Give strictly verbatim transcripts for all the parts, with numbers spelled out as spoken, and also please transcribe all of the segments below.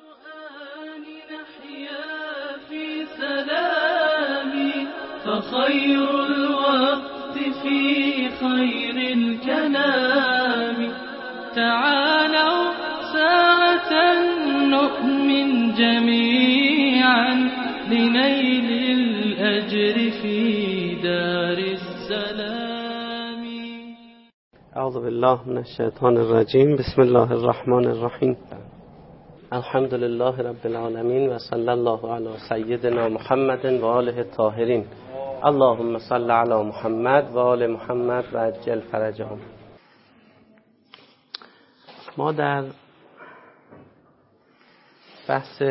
فخير الوقت في خير الكلام تعالوا ساعة نؤمن جميعا لنيل الأجر في دار السلام. اعوذ بالله من الشیطان الرجیم. بسم الله الرحمن الرحیم. الحمد لله رب العالمین و صلی الله علی سیدنا محمد و آله الطاهرین. اللهم صل علی محمد و آل محمد و عجل فرجهم. ما در بحث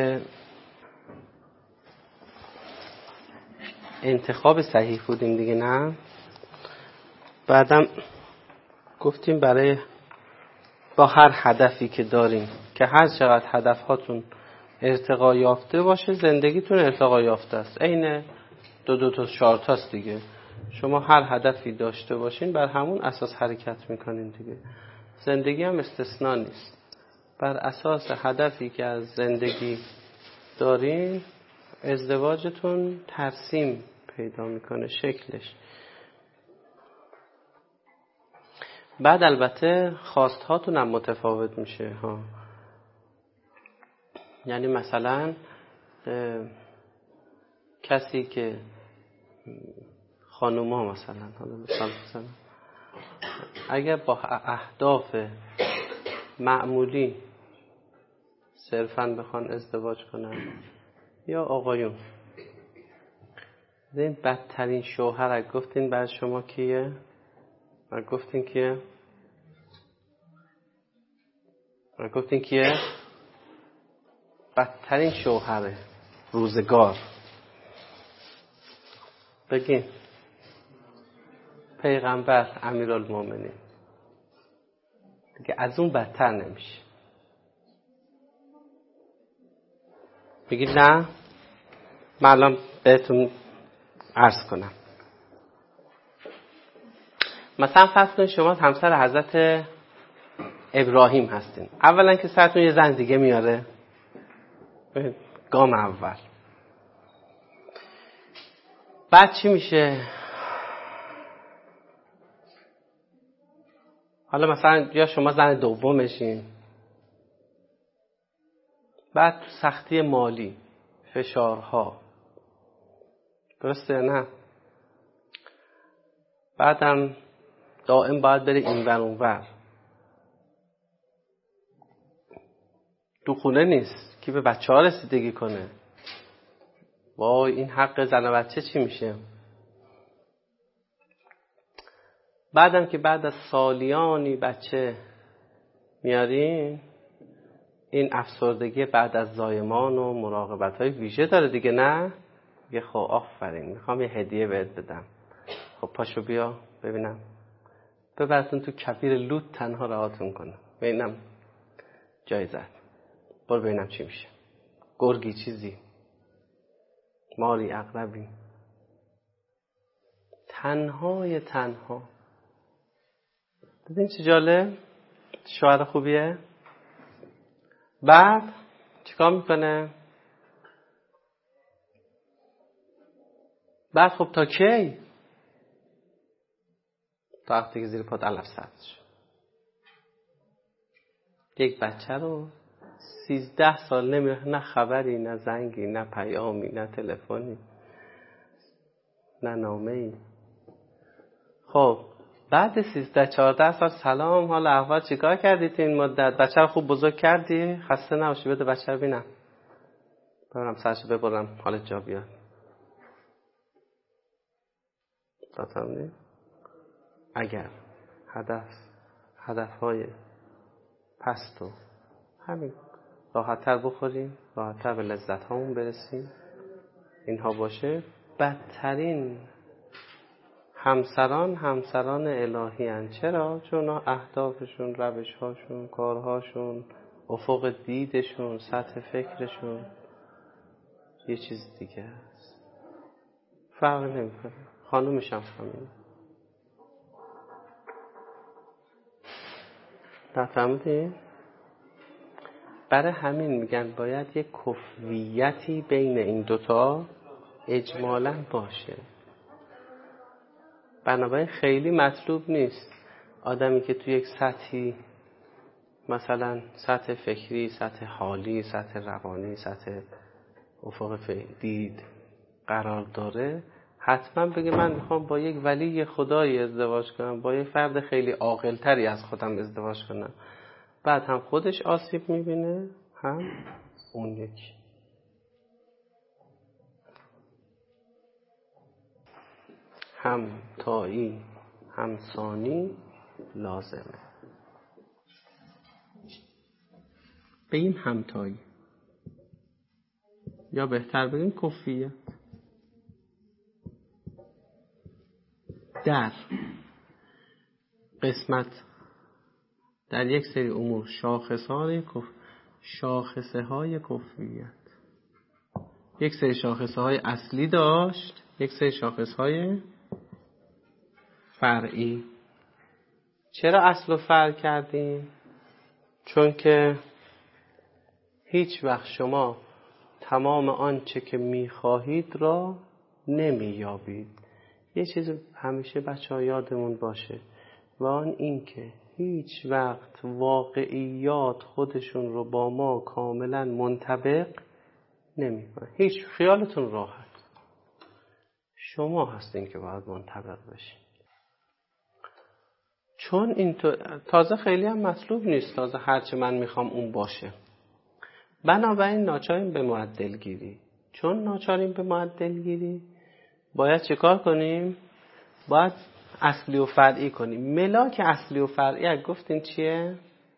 انتخاب صحیح بودیم دیگه، نه؟ بعدم گفتیم برای با هر هدفی که داریم که هر چقدر هدفهاتون ارتقا یافته باشه زندگیتون ارتقا یافته است. عین دو دو تا شارت هست دیگه. شما هر هدفی داشته باشین بر همون اساس حرکت میکنین دیگه. زندگی هم استثناء نیست. بر اساس هدفی که از زندگی دارین ازدواجتون ترسیم پیدا میکنه شکلش. بعد البته خواستهاتون هم متفاوت میشه ها. یعنی مثلا کسی که خانوما مثلا حالا مثال بزنم اگر با اهداف معمولی صرفاً بخوان ازدواج کنن، یا آقایون این بدترین شوهر اگه گفتین برای شما کیه؟ اگه گفتین کیه؟ اگه گفتین کیه؟ بدترین شوهر روزگار بگین. پیغمبر امیرالمومنین دیگه، از اون بدتر نمیشه. بگید نه؟ من الان بهتون عرض کنم. مثلا فرض کنید شما همسر حضرت ابراهیم هستین. اولا که سرتون یه زن دیگه میاره، گام اول. بعد چی میشه؟ حالا مثلا یا شما زن دومشین. بعد تو سختی مالی، فشارها، درسته نه؟ بعدم دائم باید بری این ور اون ور. تو خونه نیست که به بچه ها رسیدگی کنه. وای این حق زن و بچه چی میشه؟ بعدم که بعد از سالیانی بچه میارین، این افسردگی بعد از زایمان و مراقبت های ویژه داره دیگه، نه؟ یه خب آفرین، میخوام یه هدیه بهت بدم. خب پاشو بیا ببینم، ببرتون تو کبیر لوت تنها رهاتون کنه، ببینم جایزت، برو ببینم چی میشه. گرگی چیزی، ماری عقربی، تنهای تنها. دیدین چه جالب؟ شوهر خوبیه. بعد چیکار میکنه؟ بعد خب تا کی؟ تا وقتی که زیر پات علف سبز شد. یک بچه رو سیزده سال نمیره، نه خبری، نه زنگی، نه پیامی، نه تلفنی، نه نامه‌ای. خب بعد سیزده چهارده سال سلام، حال احوال، چیکار کردی تو این مدت؟ بچه رو خوب بزرگ کردی؟ خسته نباشی، بده بچه رو بینم، ببرم سرشو ببرم حالت جا بیاد. داتم اگر هدف هدفهای پست و همین راحت‌تر بخوریم، راحت‌تر به لذت هامون برسیم، اینها باشه، بدترین همسران همسران الهی هن. چرا؟ چون اهدافشون، روش‌هاشون، کارهاشون، افق دیدشون، سطح فکرشون یه چیز دیگه است. فرق نمی‌کنه. خانومش هم همین. نفهمیدی؟ برای همین میگن باید یک کفویتی بین این دوتا اجمالاً باشه. بنابراین خیلی مطلوب نیست آدمی که توی یک سطحی، مثلا سطح فکری، سطح حالی، سطح روانی، سطح افق دید قرار داره، حتما بگه من میخوام با یک ولی خدایی ازدواج کنم، با یک فرد خیلی عاقل‌تری از خودم ازدواج کنم. بعد هم خودش آسیب میبینه، هم اون یکی. هم تایی هم ثانی لازمه. بگیم همتایی یا بهتر بگیم کفیت. در قسمت در یک سری امور شاخصه های کف... شاخصه های کفیت، یک سری شاخصه های اصلی داشت، یک سری شاخصه های فرعی. چرا اصل و فرع کردیم؟ چون که هیچ وقت شما تمام آنچه که میخواهید را نمییابید. یه چیز همیشه بچه ها یادمون باشه و آن این که هیچ وقت واقعیات خودشون رو با ما کاملا منطبق نمیکنه. هیچ، خیالتون راحت، شما هستین که باید منطبق بشین. چون این تازه خیلی هم مطلوب نیست، تازه هرچه من میخوام اون باشه. بنابراین ناچاریم به معدل گیری. چون ناچاریم به معدل گیری باید چه کار کنیم؟ باید اصلی و فرعی کنیم. ملاک اصلی و فرعی گفتین چیه؟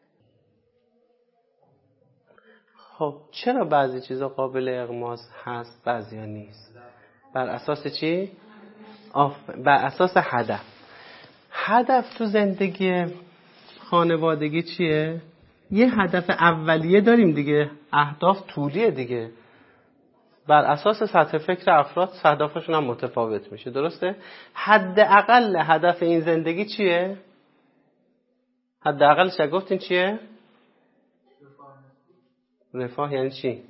خب چرا بعضی چیزا قابل اغماض هست بعضی ها نیست؟ بر اساس چی؟ آف... بر اساس هدف. هدف تو زندگی خانوادگی چیه؟ یه هدف اولیه داریم دیگه، اهداف طولیه دیگه. بر اساس سطح فکر افراد اهدافشون هم متفاوت میشه، درسته؟ حداقل هدف این زندگی چیه؟ حداقلش گفتین چیه؟ رفاه. یعنی چی؟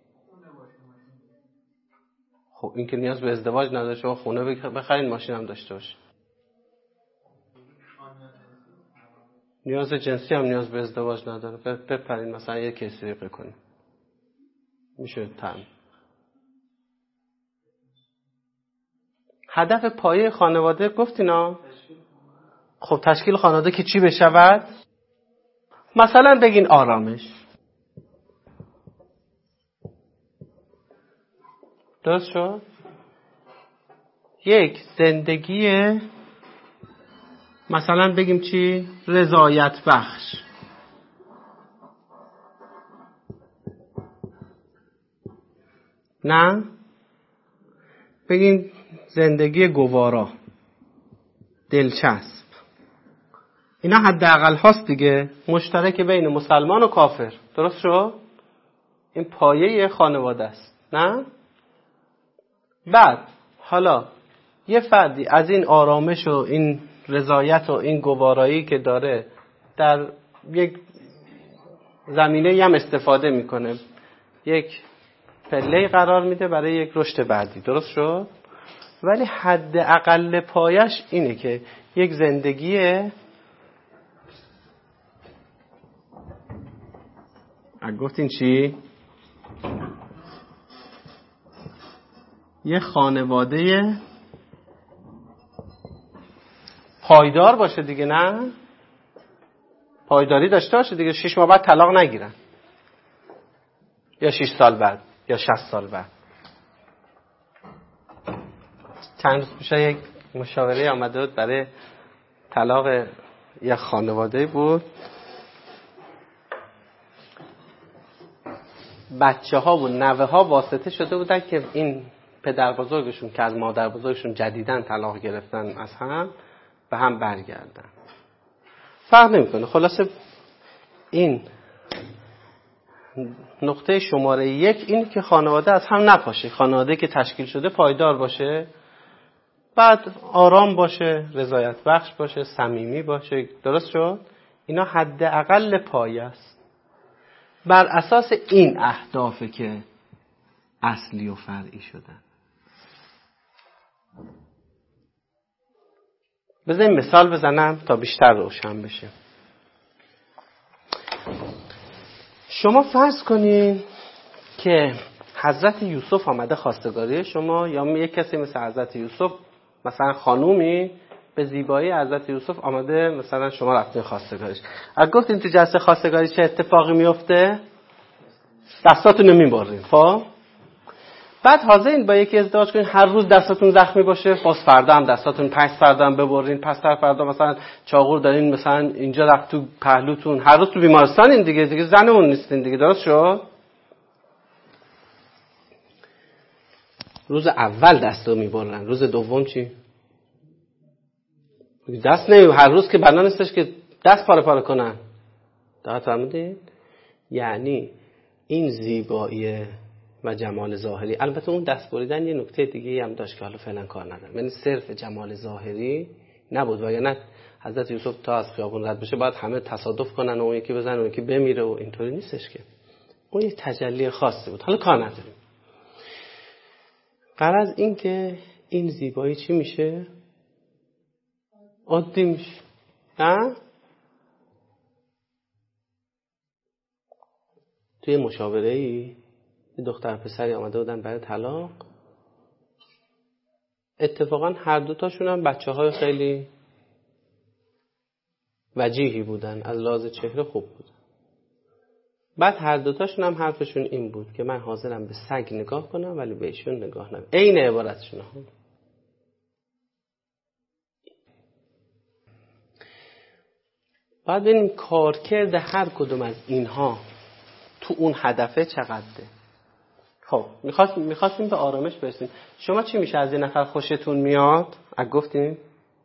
خب این که نیاز به ازدواج نداره، شما خونه بخرین، ماشین هم داشته باشه. نیاز جنسی هم نیاز به ازدواج نداره، بپرین مثلا یه کسی رو بکنین، میشه تام. هدف پایه خانواده گفتینا؟ خب تشکیل خانواده که چی بشود؟ مثلا بگین آرامش. درست شد؟ یک زندگی مثلا بگیم چی؟ رضایت بخش. نه؟ بگیم زندگی گوارا، دلچسب. اینا حداقل هاست دیگه، مشترک بین مسلمان و کافر. درست شد؟ این پایه خانواده است. نه؟ بعد حالا یه فردی از این آرامش و این رضایت و این گوارایی که داره در یک زمینه هم استفاده میکنه، یک پله قرار میده برای یک رشد بعدی. درست شد؟ ولی حد اقل پایش اینه که یک زندگی گفتین چی؟ یه خانواده پایدار باشه دیگه. نه؟ پایداری داشته باشه دیگه. شش ماه بعد طلاق نگیرن، یا شش سال بعد، یا شصت سال بعد. چند روز پیش یک مشاوره آمده بود برای طلاق یک خانواده بود. بچه ها و نوه ها واسطه شده بودن که این پدر بزرگشون که از مادر بزرگشون جدیدن طلاق گرفتن از هم به هم برگردن. فرق نمیکنه. خلاصه این نقطه شماره یک این که خانواده از هم نپاشه، خانواده که تشکیل شده پایدار باشه، بعد آرام باشه، رضایت بخش باشه، صمیمی باشه. درست شد؟ اینا حد اقل پایه است. بر اساس این اهدافه که اصلی و فرعی شدن. بذاریم مثال بزنم تا بیشتر روشن بشه. شما فرض کنین که حضرت یوسف آمده خواستگاری شما، یا یک کسی مثل حضرت یوسف، مثلا خانومی به زیبایی حضرت یوسف آمده مثلا شما رفتین خواستگاریش. اگه گفتین تو جلسه خواستگاری چه اتفاقی میفته؟ دستاتون رو میبرین. خب بعد حاضرین با یکی ازدواج کنین هر روز دستاتون زخمی باشه، باز فردا هم دستاتون، پس فردا هم ببرین، پس تر فردا مثلا چاقور دارین مثلا اینجا رفت تو پهلوتون، هر روز تو بیمارستانین دیگه، دیگه زنمون نیستین دیگه. درست شد؟ روز اول دستو میبرن، روز دوم چی؟ دست نمی هر روز که بنا نیستش که دست پاره پاره کنن. دقت فرمودین؟ یعنی این زیبایی و جمال ظاهری، البته اون دست بریدن یه نکته دیگه هم داشت که حالا فعلا کار ندارم، یعنی صرف جمال ظاهری نبود، وگرنه حضرت یوسف تا از خیابون رد بشه باید همه تصادف کنن و اون یکی بزنن و اون یکی بمیره و اینطوری نیستش که. اون یک تجلی خاصی بود. حالا کار نداریم. غرض این که این زیبایی چی میشه؟ عادی میشه. نه؟ توی مشاوره‌ای دختر پسری آمده بودن برای طلاق، اتفاقا هر دوتاشون هم بچه های خیلی وجیهی بودن، از لحاظ چهره خوب بودن. بعد هر دوتاشون هم حرفشون این بود که من حاضرم به سگ نگاه کنم ولی به ایشون نگاه نکنم. عین عبارتشون هم. بعد ببینیم کارکرد هر کدوم از اینها تو اون هدفه چقدره. خب میخواست میخواستیم به آرامش برسیم. شما چی میشه از یه نفر خوشتون میاد؟ اگه گفتیم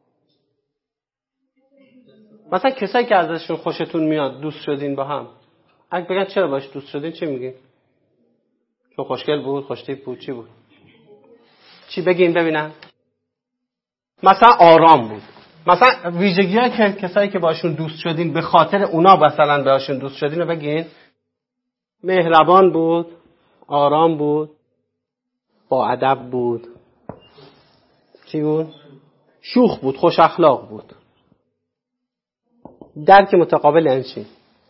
مثلا کسایی که ازشون خوشتون میاد دوست شدین با هم، اگه بگن چرا باش دوست شدین چی میگین؟ چون خوشگل بود، خوشتیپ بود، چی بود؟ چی بگین ببینم؟ مثلا آرام بود. مثلا ویژگی‌های که کسایی که باشون دوست شدین به خاطر اونا مثلا باشون دوست شدین رو بگین. مهربان بود، آرام بود، با ادب بود، چی بود؟ شوخ بود، خوش اخلاق بود. درک متقابل یعنی چی؟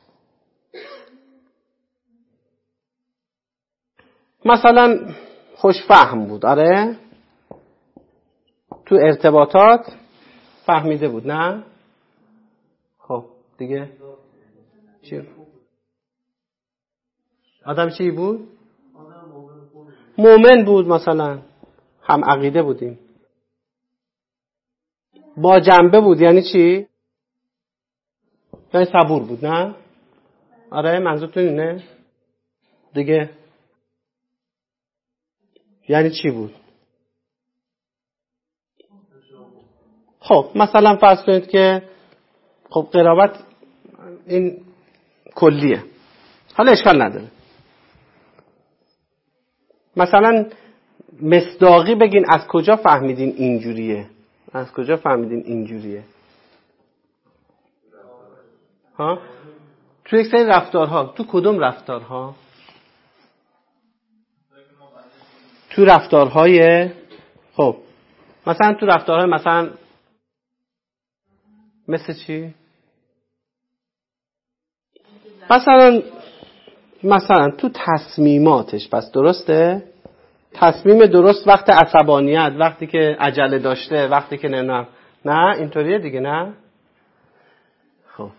مثلا خوش فهم بود. آره تو ارتباطات فهمیده بود. نه خب دیگه چی؟ آدم چی بود؟ مومن بود. مثلا هم عقیده بودیم. با جنبه بود. یعنی چی؟ یعنی صبور بود. نه آره منظورتون اینه دیگه. یعنی چی بود؟ خب مثلا فرض کنید که خب قرابت این کلیه، حالا اشکال نداره. مثلا مصداقی بگین از کجا فهمیدین اینجوریه؟ از کجا فهمیدین اینجوریه؟ ها؟ تو یک سری رفتارها. تو کدوم رفتارها؟ تو رفتارهای خب مثلا تو رفتارهای مثلا مثل چی؟ مثلا مثلا تو تصمیماتش. پس درسته؟ تصمیم درست وقت عصبانیت، وقتی که عجله داشته، وقتی که نه نه نه اینطوریه دیگه. نه خب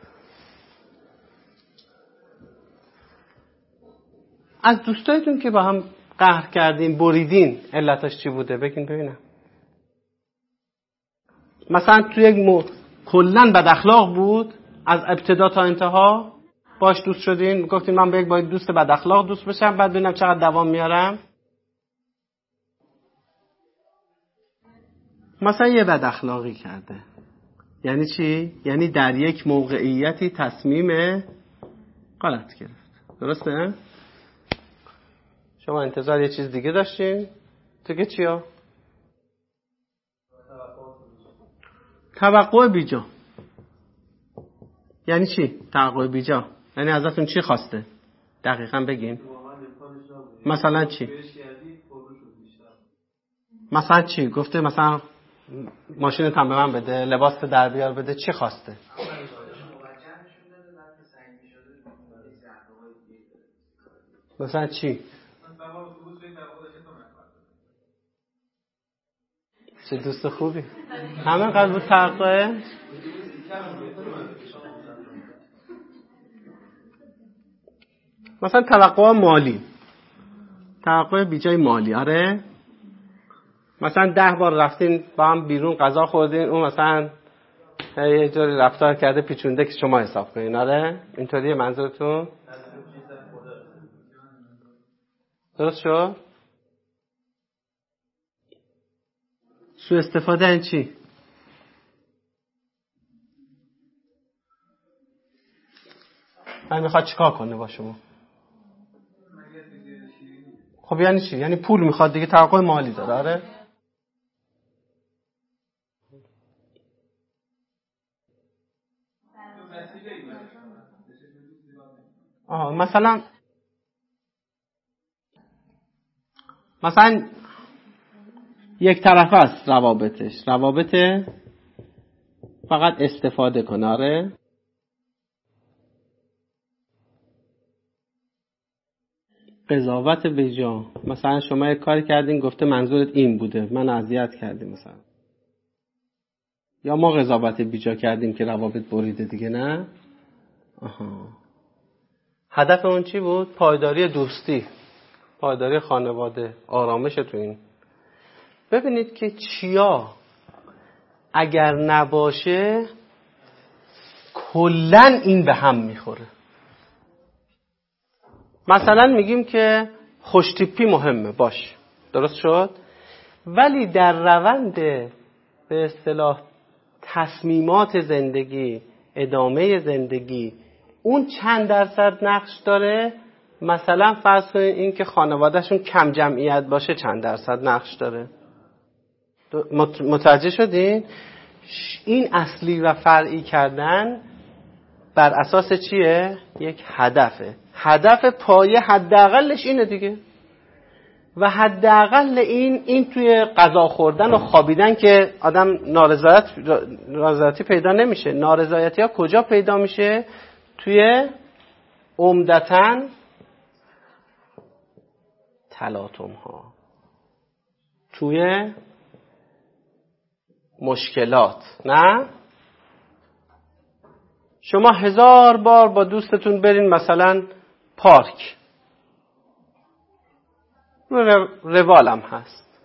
از دوستایتون که با هم قهر کردین بریدین علتش چی بوده؟ بگین ببینم. مثلا توی یک مو... کلن بد اخلاق بود از ابتدا تا انتها باش دوست شدین، گفتین من با یک باید دوست بد اخلاق دوست بشم بعد ببینم چقدر دوام میارم. مثلا یه بد اخلاقی کرده. یعنی چی؟ یعنی در یک موقعیتی تصمیم غلط گرفت. درسته؟ شما انتظار یه چیز دیگه داشتین؟ دیگه چیا؟ توقع بیجا. یعنی چی؟ توقع بیجا یعنی ازتون چی خواسته؟ دقیقاً بگیم. مثلا چی؟ مثلا چی؟ گفته مثلا ماشین تام به من بده، لباس در بیار بده، چی خواسته؟ مثلا چی؟ چه دوست خوبی. همه قلب بود توقعه. مثلا توقع مالی، توقع بیجای مالی. آره مثلا ده بار رفتین با هم بیرون غذا خوردین، اون مثلا یه جوری رفتار کرده پیچونده که شما حساب کنین. آره اینطوریه منظورتون؟ درست شد؟ سوء استفاده این چی؟ من میخواد چیکار کنه با شما؟ خب یعنی چی؟ یعنی پول میخواد دیگه، توقع مالی داره. آره آها مثلا مثلا یک طرفه است روابطش، روابط فقط استفاده کنه. آره قضاوت بیجا، مثلا شما یک کاری کردین گفته منظورت این بوده، من اذیت کردیم مثلا، یا ما قضاوت بیجا کردیم که روابط بریده دیگه. نه آها. هدف اون چی بود؟ پایداری دوستی، پایداری خانواده، آرامش تو این. ببینید که چیا اگر نباشه کلن این به هم میخوره. مثلا میگیم که خوشتیپی مهمه، باش درست شد، ولی در روند به اصطلاح تصمیمات زندگی، ادامه زندگی، اون چند درصد نقش داره؟ مثلا فرض کنید این که خانوادهشون کم جمعیت باشه چند درصد نقش داره؟ متوجه شدین؟ این اصلی و فرعی کردن بر اساس چیه؟ یک هدفه. هدف پایه حداقلش اینه دیگه. و حداقل این این توی غذا خوردن و خوابیدن که آدم نارضایت نارضایتی پیدا نمیشه. نارضایتی ها کجا پیدا میشه؟ توی عمدتاً تلاطم ها، توی مشکلات. نه شما هزار بار با دوستتون برین مثلا پارک، روالم هست،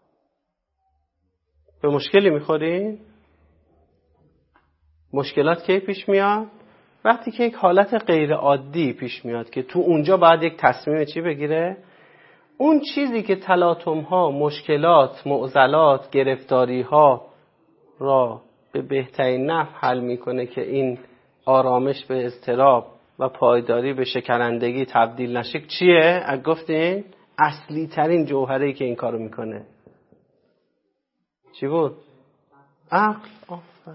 به مشکلی میخورین؟ مشکلات کی پیش میاد؟ وقتی که یک حالت غیر عادی پیش میاد که تو اونجا باید یک تصمیم چی بگیره. اون چیزی که تلاطم ها، مشکلات، معضلات، گرفتاری ها را به بهترین نحو حل میکنه که این آرامش به اضطراب و پایداری به شکنندگی تبدیل نشه، چیه؟ اگه گفتین اصلی ترین جوهری که این کارو میکنه چی بود؟ عقل. آفر.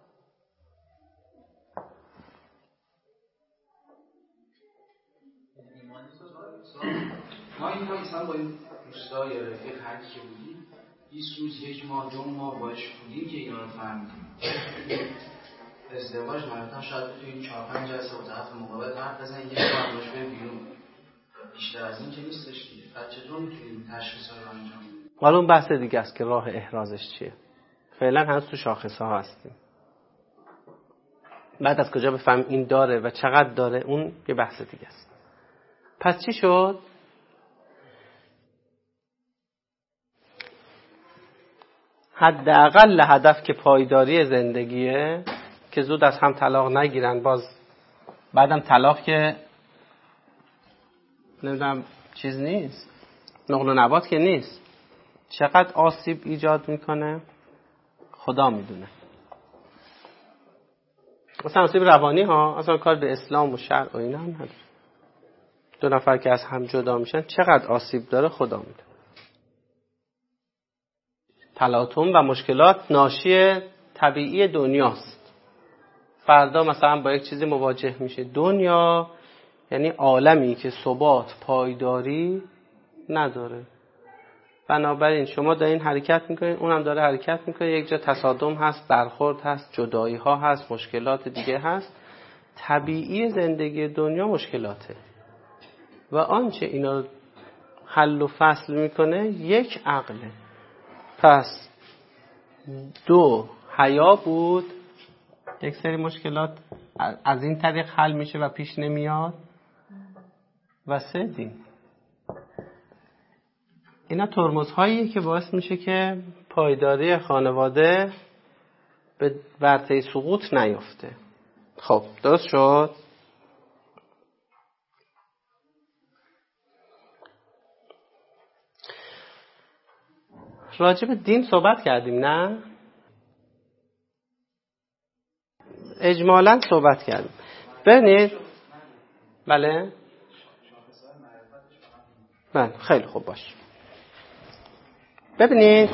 ما این ما مثلا با این دوستا یا رفیق هر کی که بودیم بیست روز یک ماه دو ماه باش بودیم که اینا رو فهمیدیم. ازدواج مثلا شاید توی این چهار پنج جلسه با طرف مقابل حرف بزنید یک بار باش بریم بیرون، بیشتر از این که نیستش دیگه. بعد چطور میتونیم تشخیص رو انجام بدیم؟ حالا اون بحث دیگه است که راه احرازش چیه. فعلا هنوز تو شاخص ها هستیم. بعد از کجا بفهم این داره و چقدر داره، اون یه بحث دیگه است. پس چی شد؟ حداقل هدف که پایداری زندگیه، که زود از هم طلاق نگیرن. باز بعدم طلاق که نمیدونم چیز نیست، نقل و نبات که نیست. چقدر آسیب ایجاد میکنه خدا میدونه. مثلا آسیب روانی ها اصلا کار به اسلام و شرع و اینا هم نداره. دو نفر که از هم جدا میشن چقدر آسیب داره خدا میدونه. تلاطم و مشکلات ناشی طبیعی دنیاست. فردا مثلا با یک چیزی مواجه میشه. دنیا یعنی عالمی که ثبات پایداری نداره. بنابراین شما دارین حرکت میکنین، اونم داره حرکت میکنه، یک جا تصادم هست، برخورد هست، جدایی ها هست، مشکلات دیگه هست. طبیعی زندگی دنیا مشکلاته و آنچه اینا حل و فصل میکنه یک عقله. پس دو حیا بود، یک سری مشکلات از این طریق حل میشه و پیش نمیاد. و سه دین. اینا ترمزهاییه که باعث میشه که پایداری خانواده به ورطه سقوط نیفته. خب درست شد؟ راجع به دین صحبت کردیم نه؟ اجمالاً صحبت کردیم. ببینید بله؟ بله خیلی خوب باش. ببینید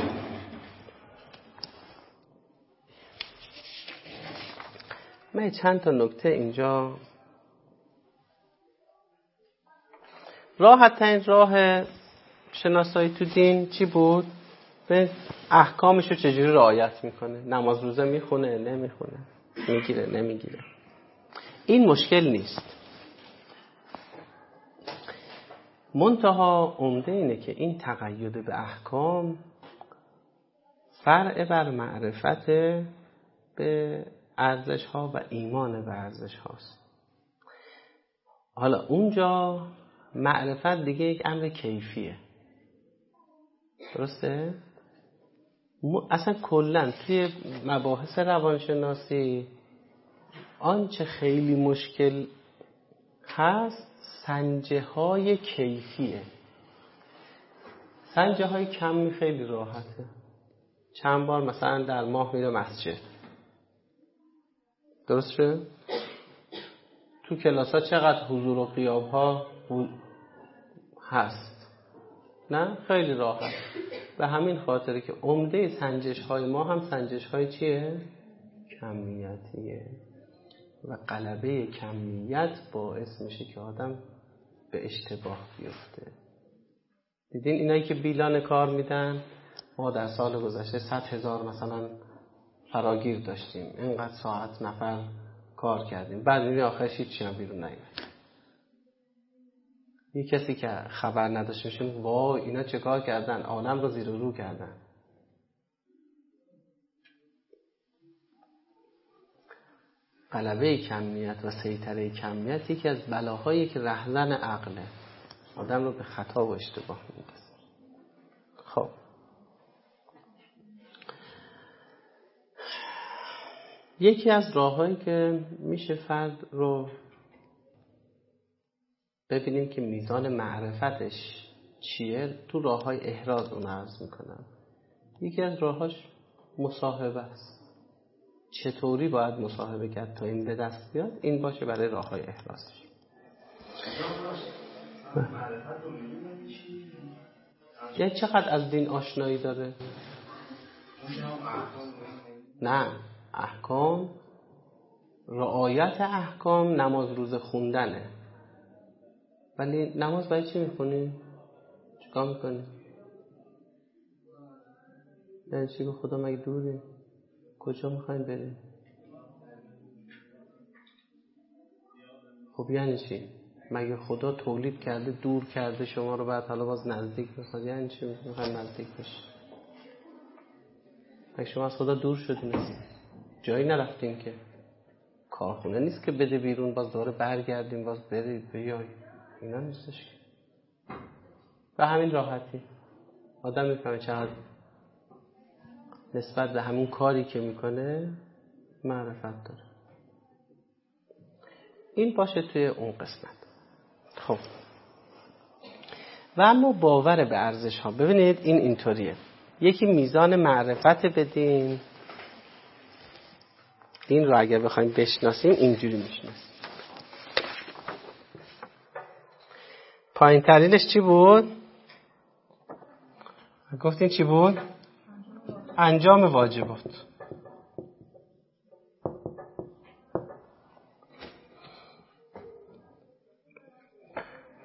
من چند تا نکته اینجا. راحت ترین راه شناسایی تو دین چی بود؟ به احکامش رو چجوری رعایت میکنه. نماز روزه میخونه نمیخونه، میگیره نمیگیره. این مشکل نیست. منتها عمده اینه که این تقید به احکام فرع بر معرفت به ارزش ها و ایمان به ارزش هاست. حالا اونجا معرفت دیگه یک امر کیفیه. درسته؟ اصلا کلن توی مباحث روانشناسی آنچه خیلی مشکل هست سنجه های کیفیه. سنجه های کمی خیلی راحته. چند بار مثلا در ماه میره مسجد. درست شد؟ تو کلاس ها چقدر حضور و غیاب ها هست؟ نه خیلی راحت. به همین خاطره که عمده سنجش های ما هم سنجش های چیه؟ کمیتیه. و غلبه کمیت باعث میشه که آدم به اشتباه بیفته. دیدین اینایی که بیلان کار میدن، ما در سال گذشته صد هزار مثلا فراگیر داشتیم، اینقدر ساعت نفر کار کردیم، بعد میبینی آخرش هیچی هم بیرون نیومد. یه کسی که خبر نداشته میشه وای اینا چه کار کردن، عالم رو زیر و رو کردن. غلبه کمیت و سیطره کمیت یکی از بلاهایی که رهزن عقله، آدم رو به خطا و اشتباه میندازه. خب یکی از راههایی که میشه فرد رو ببینیم که میزان معرفتش چیه، تو راههای احراز اون عرض میکنم. یکی از راهاش مصاحبه است. چطوری باید مصاحبه کرد تا این به دست بیاد؟ این باشه برای راههای احرازش. یعنی چقدر از دین آشنایی داره؟ نه احکام، رعایت احکام، نماز روزه خوندنه. ولی نماز باید چی میخونی؟ چیکار میکنی؟ یعنی چی؟ به خدا مگه دوری؟ کجا میخواین بریم؟ خب یعنی چی؟ مگه خدا تولید کرده دور کرده شما رو، بعد حالا باز نزدیک میخواد؟ یعنی چی میخواین نزدیک بشی؟ مگه شما از خدا دور شدین؟ جایی نرفتین که. کارخونه نیست که بده بیرون باز دوباره برگردیم باز برید بیای، اینا نیستش که. به همین راحتی آدم میفهمه چقدر نسبت به همون کاری که میکنه معرفت داره. این باشه توی اون قسمت. خب و اما باور به ارزش ها، ببینید این اینطوریه. یکی میزان معرفت بدین، این رو اگر بخوایم بشناسیم اینجوری میشناسیم. پایین ترینش چی بود؟ گفتین چی بود؟ انجام واجبات.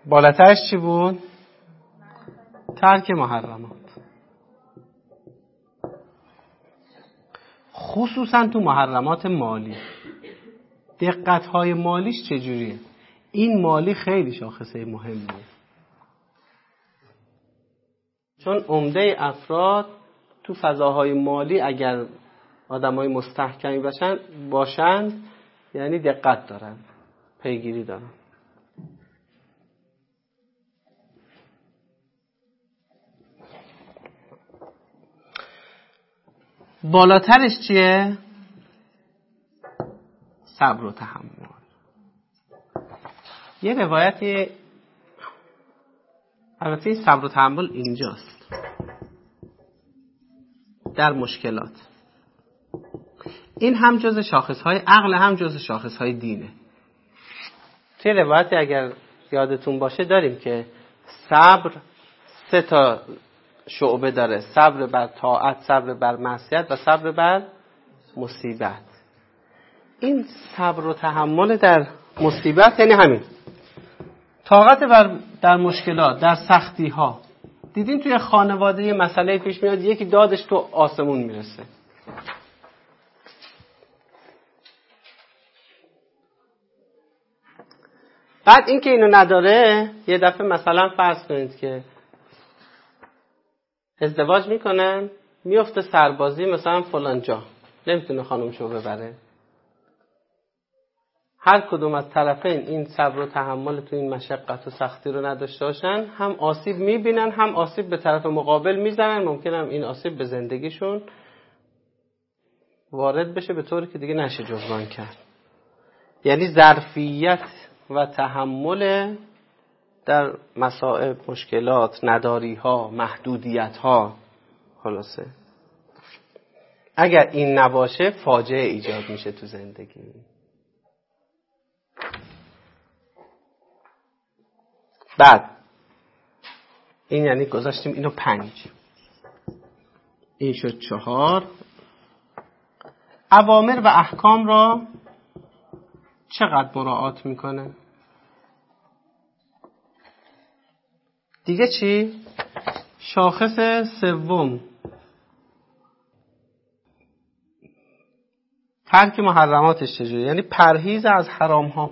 بالاترش چی بود؟ ترک محرمات. خصوصا تو محرمات مالی. دقت‌های مالیش چجوریه؟ این مالی خیلی شاخصه مهمیه، چون عمده افراد تو فضاهای مالی اگر آدمای مستحکمی باشن باشند یعنی دقت دارن، پیگیری دارن. بالاترش چیه؟ صبر و تحمل. یه روایتی، البته این صبر و تحمل اینجاست در مشکلات. این هم جز شاخصهای عقل هم جز شاخصهای دینه. توی روایتی اگر یادتون باشه داریم که صبر سه تا شعبه داره: صبر بر طاعت، صبر بر معصیت و صبر بر مصیبت. این صبر و تحمل در مصیبت یعنی همین طاقت بر در مشکلات، در سختی ها. دیدین توی خانواده یه مسئله پیش میاد، یکی دادش تو آسمون میرسه، بعد این که اینو نداره یه دفعه مثلا فرض کنید که ازدواج میکنن، میفته سربازی مثلا فلان جا، نمیتونه خانومشو ببره. هر کدوم از طرفین این صبر و تحمل تو این مشقت و سختی رو نداشته باشن، هم آسیب میبینن هم آسیب به طرف مقابل میزنن. ممکنه هم این آسیب به زندگیشون وارد بشه به طوری که دیگه نشه جبران کرد. یعنی ظرفیت و تحمل در مصائب، مشکلات، نداری ها، محدودیت ها. خلاصه اگر این نباشه فاجعه ایجاد میشه تو زندگی. بعد این یعنی گذاشتیم اینو پنج، این شد چهار. اوامر و احکام را چقدر مراعات میکنه؟ دیگه چی؟ شاخص سوم ترک محرماتش چجوری؟ یعنی پرهیز از حرام ها.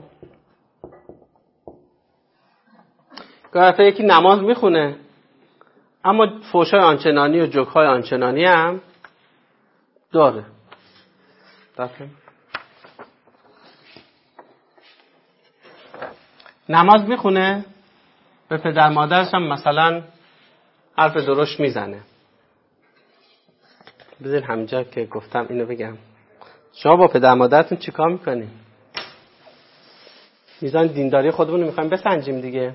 گاهی یکی نماز میخونه اما فحشای آنچنانی و جوک‌های آنچنانی هم داره. داره. نماز میخونه، به پدر مادرش هم مثلا حرف درشت میزنه. بذار همینجا که گفتم اینو بگم، شما با پدر مادرتون چیکار میکنین؟ میزان دینداری خودمون رو میخوایم بسنجیم دیگه.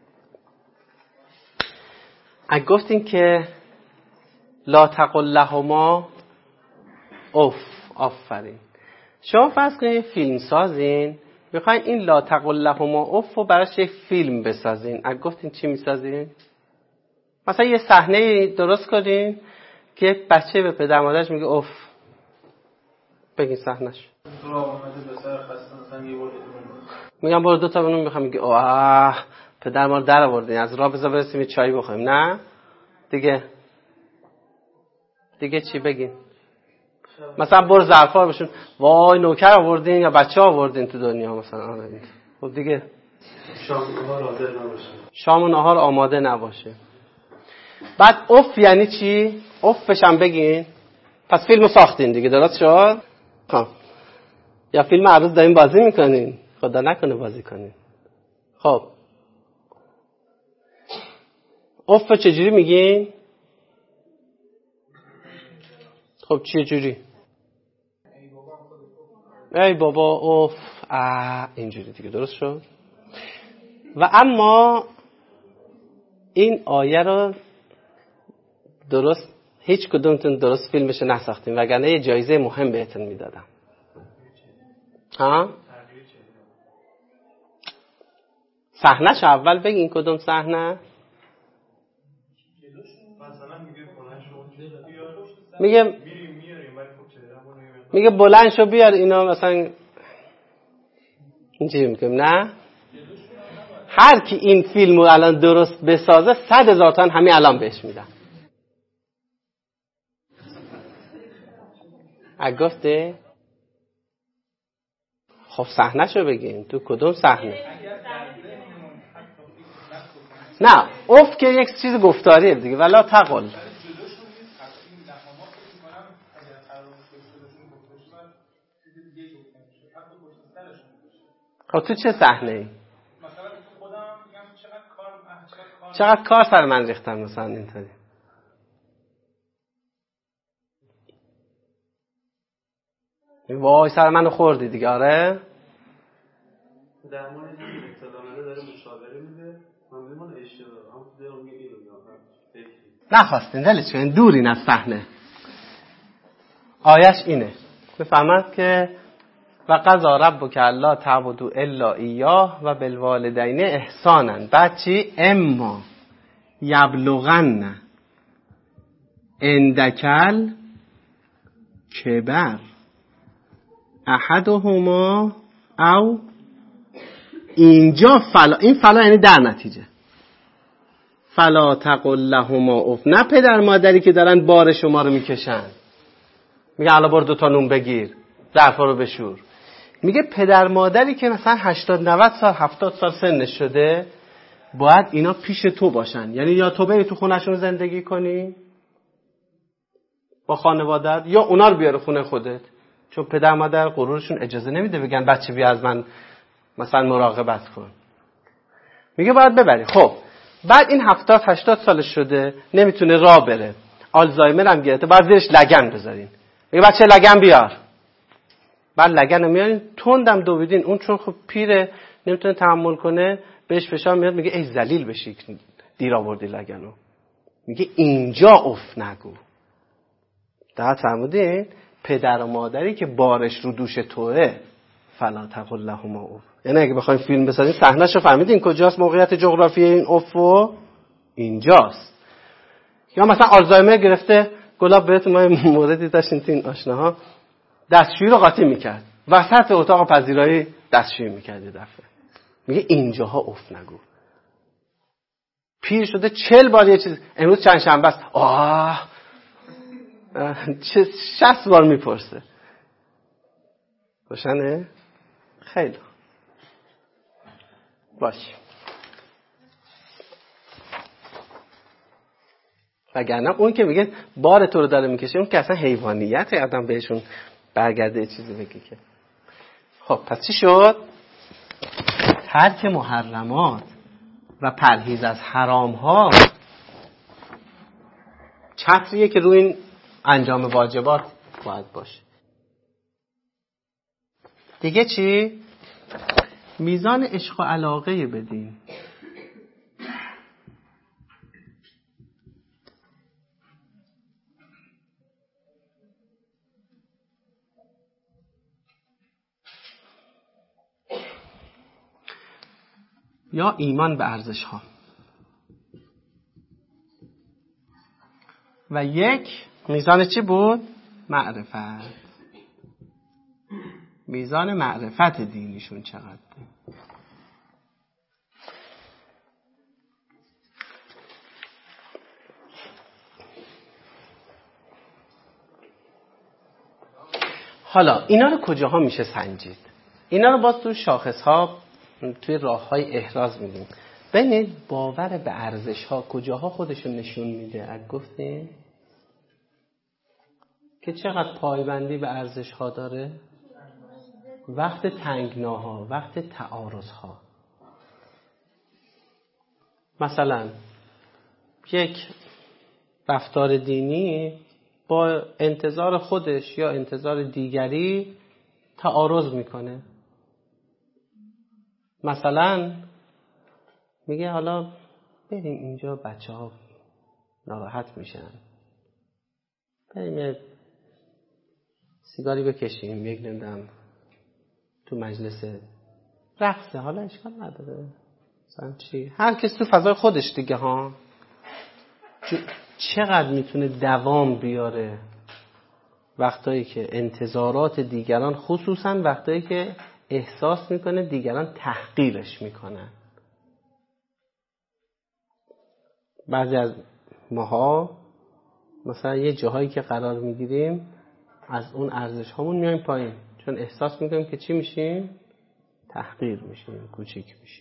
اگه گفتین که لا تقل لهما اف، آفرین. شما فرض کنید فیلم سازین، میخواین این لا تقل لهما اف رو براش یک فیلم بسازین. اگه گفتین چی میسازین؟ مثلا یه صحنه درست کنین که بچه به پدر مادرش میگه اف. بگین صحنه‌اش. میگم برو دو تا بنون میخوام، میگه اوه پدر ما رو در آوردین، از راه بذار برسیم یه چای بخوریم. نه دیگه دیگه چی بگین؟ مثلا برو ظرفا رو بشون، وای نوکر آوردین یا بچه آوردین تو دنیا مثلا. خب دیگه شام و نهار آماده نباشه. شام و نهار آماده نباشه. بعد اف یعنی چی؟ افش هم بگین. پس فیلمو ساختین دیگه، درست شد؟ خب یا فیلم عروض دارین بازی میکنین، خدا نکنه بازی کنین. خب اف چجوری میگین؟ خب چه جوری؟ ای بابا اوف، اه اینجوری دیگه، درست شد؟ و اما این آیه رو درست هیچ کدومتون درست فیلمش نساختین، وگرنه یه جایزه مهم بهتون میدادم. ها؟ صحنه‌ش اول بگین کدوم صحنه؟ میگه میگه بلند شو بیار اینا، مثلا اینجوری میگم نه هر کی این فیلمو الان درست بسازه صد هزار تومان همین الان بهش میدن. گفته خب صحنه‌شو بگین. تو کدوم صحنه؟ نه اف که یک چیز گفتاریه دیگه. ولا تقل. خب تو چه صحنه ای؟ چقدر کار سر من ریختن مثلا اینطوری. وای سر منو خوردی دیگه. آره در مورد این اطلاعات داره مشاوره میده. من میگم اشتباه هم تو دارم میگم اینو نخواستین ولش کنین دورین از صحنه. آیش اینه بفهمد که و قضا ربک الا تعبدوا الا ایاه و بالوالدین احسانا. بعد چی؟ اما یبلغن عندکل کبر احدهما او اینجا فلا. این فلا یعنی در نتیجه. فلا تقل لهما اف. نه پدر مادری که دارن بار شما رو میکشن میگه الان برو دو تا نون بگیر ظرفا رو بشور. میگه پدر مادری که مثلا هشتاد نود سال هفتاد سال سنش شده باید اینا پیش تو باشن. یعنی یا تو بری تو خونهشون زندگی کنی با خانوادت یا اونا رو بیاره خونه خودت. چون پدر مادر غرورشون اجازه نمیده بگن بچه بیا از من مثلا مراقبت کن. میگه باید ببری. خب بعد این هفتاد هشتاد سالش شده نمیتونه راه بره. آلزایمر هم گرفته. باید زیرش لگن بذارین. میگه بچه لگن بیار. بعد لگن رو میارین تندم دویدین. اون چون خب پیره نمیتونه تحمل کنه بهش فشار میاد. میگه ای ذلیل بشی دیر آوردی لگنو. میگه اینجا اف نگو. دقت فرمودین؟ پدر و مادری که بارش رو دوش توه فلا تقل لهما اف. یعنی اگه بخوایم فیلم بسازیم صحنه‌شو فهمیدین کجاست موقعیت جغرافیایی این افو؟ اینجاست. یا مثلا آلزایمر گرفته. گلاب بهتون ما موردی داشتیم تو این آشناها دستشویی رو قاطی میکرد وسط اتاق پذیرایی دستشویی میکرد یه دفعه. میگه اینجاها اف نگو. پیر شده چل بار یه چیز. امروز چند شنبه است. آه چه شصت بار میپرسه. روشنه؟ خیلی باش. وگرنه اون که میگه بار تو رو داره میکشه اون که اصلا حیوانیت آدم بهشون برگرده چیزی بگی که. خب پس چی شد؟ ترک محرمات و پرهیز از حرام ها چتریه که روی این انجام واجبات باید باشه. دیگه چی؟ میزان عشق و علاقه بدین. یا ایمان به ارزش ها. و یک میزان چی بود؟ معرفت. میزان معرفت دینیشون چقدر بود؟ حالا اینا رو کجاها میشه سنجید؟ اینا رو باز تو شاخص ها توی راه های احراز میدیم. ببینید باور به ارزش ها کجاها خودشون نشون میده؟ اگه گفتیم که چقدر پایبندی به ارزش ها داره؟ وقت تنگناها، وقت تعارض ها. مثلا یک رفتار دینی با انتظار خودش یا انتظار دیگری تعارض میکنه. مثلا میگه حالا بریم اینجا بچه ها ناراحت میشن، بریم یه سیگاری بکشیم، یک نمیدم تو مجلس رقصه، حالا اشکال نداره مثلا چی، هر کس تو فضای خودش دیگه ها. چقدر میتونه دوام بیاره وقتایی که انتظارات دیگران، خصوصا وقتایی که احساس میکنه دیگران تحقیرش میکنن. بعضی از ماها مثلا یه جاهایی که قرار میگیریم از اون ارزش هامون میایم پایین، چون احساس میکنیم که چی میشیم؟ تحقیر میشیم، کوچیک میشیم.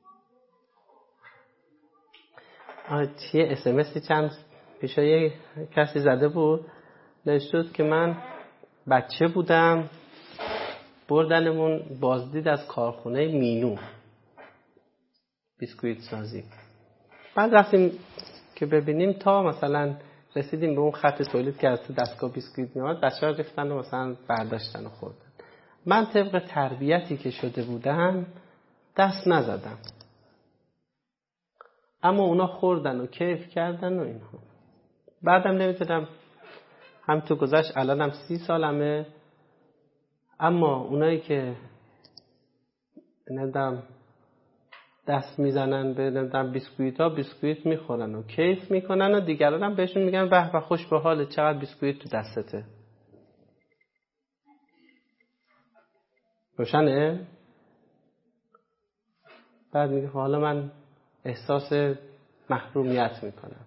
یه اس ام اسی چند پیشا یه کسی زده بود، نوشته که من بچه بودم بردنمون بازدید از کارخونه مینو بیسکویت سازی. بعد رفتیم که ببینیم تا مثلا رسیدیم به اون خط تولید که از تو دستگاه بیسکویت میاد، بچه‌ها ریختن و مثلا برداشتن و خوردن. من طبق تربیتی که شده بودم دست نزدم، اما اونا خوردن و کیف کردن و اینها. بعدم نمیتونم هم تو گذشت، الانم سی سالمه، اما اونایی که ندم دست میزنن به ندم بیسکویت ها بیسکویت میخورن و کیف میکنن و دیگران هم بهشون میگن به به خوش به حال، چقدر بیسکویت تو دستته. روشنه؟ بعد میگه حالا من احساس محرومیت میکنم.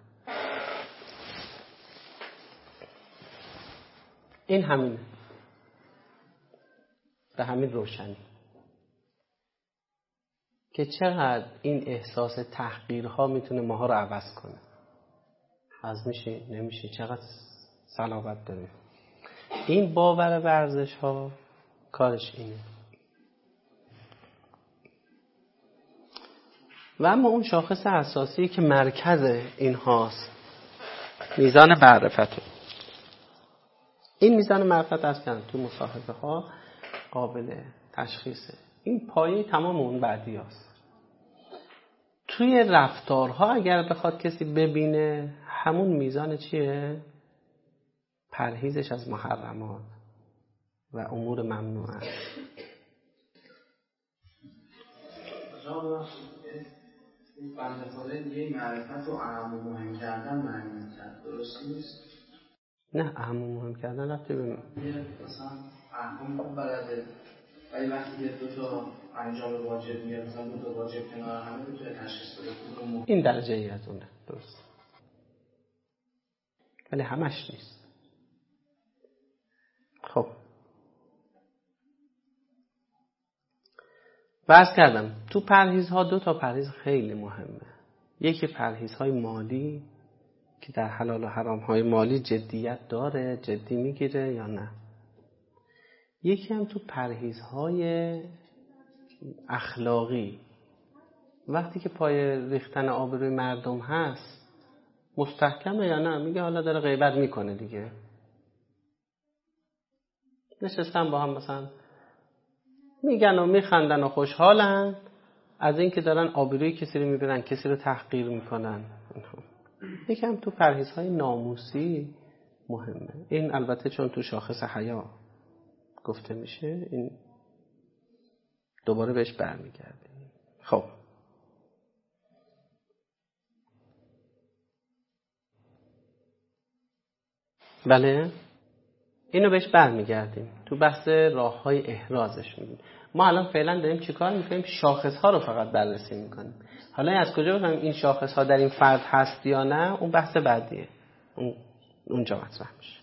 این همینه، به همین روشنی که چقدر این احساس تحقیرها میتونه ماها رو عوض کنه. از میشه نمیشه، چقدر صلابت داره. این باور ورزش ها کارش اینه. و اما اون شاخص اساسی که مرکز این هاست میزان معرفت. این میزان معرفت اصلا تو مصاحبه ها قابل تشخیصه. این پایه تمام اون بعدی هاست. توی رفتارها اگر بخواد کسی ببینه، همون میزان چیه؟ پرهیزش از محرمات و امور ممنوعه. این بنده خدا دیگه معرفت رو اهم و مهم کردن معنی کرد، درست نیست؟ نه، اهم و مهم کردن رفته به یه مثلا احکام خوب بلده، ولی وقتی یه دو تا انجام واجب میاد، مثلا دو تا واجب کنار همه بتونه تشخیص بده کدوم این درجه ای از اونه، درست، ولی همش نیست. خب بحث کردم تو پرهیزها دو تا پرهیز خیلی مهمه. یکی پرهیزهای مالی که در حلال و حرامهای مالی جدیت داره، جدی میگیره یا نه. یکی هم تو پرهیزهای اخلاقی، وقتی که پای ریختن آبروی مردم هست مستحکمه یا نه. میگه حالا داره غیبت میکنه دیگه، نشستن با هم مثلا میگن و میخندن و خوشحالن از این که دارن آبروی کسی رو میبرن، کسی رو تحقیر میکنن. یکم تو پرهیزهای ناموسی مهمه. این البته چون تو شاخص حیا گفته میشه، این دوباره بهش برمیگردیم. خب بله، اینو بهش برمیگردیم تو بحث راههای احرازش. میگیم ما الان فعلا داریم چیکار میکنیم؟ شاخص ها رو فقط بررسی میکنیم. حالا از کجا بفهمیم این شاخص ها در این فرد هست یا نه؟ اون بحث بعدیه، اون اونجا مطرح میشه.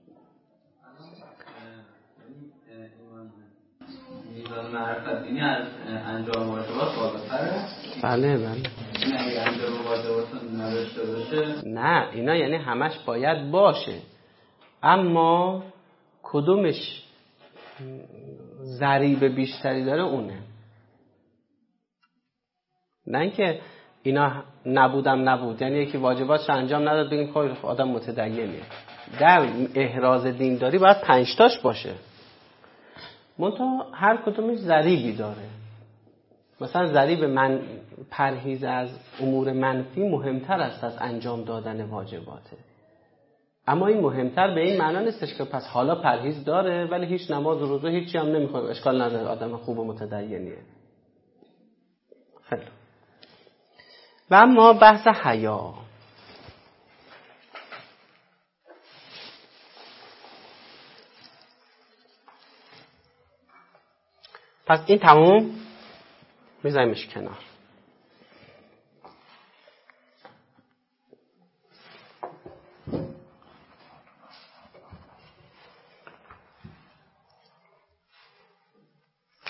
میزان معرفت اینی از انجام واجبات بالاتره؟ بله بله. این اگه انجام واجبات نداشته باشه؟ نه، اینا یعنی همش باید باشه، اما کدومش ضریب بیشتری داره اونه. نه اینکه اینا نبودم نبود، یعنی یکی واجباتش انجام نداد بگیم خب آدم متدینه. در احراز دینداری باید پنج تاش باشه، منتها هر کدومش ضریبی داره. مثلا ضریب من پرهیز از امور منفی مهمتر است از انجام دادن واجباته. اما این مهمتر به این معنا نیستش که پس حالا پرهیز داره ولی هیچ نماز و روزه هیچی هم نمیخواد، اشکال نداره، آدم خوب و متدینیه. خیلی. و اما بحث حیا. پس این تموم، میذاریمش کنار.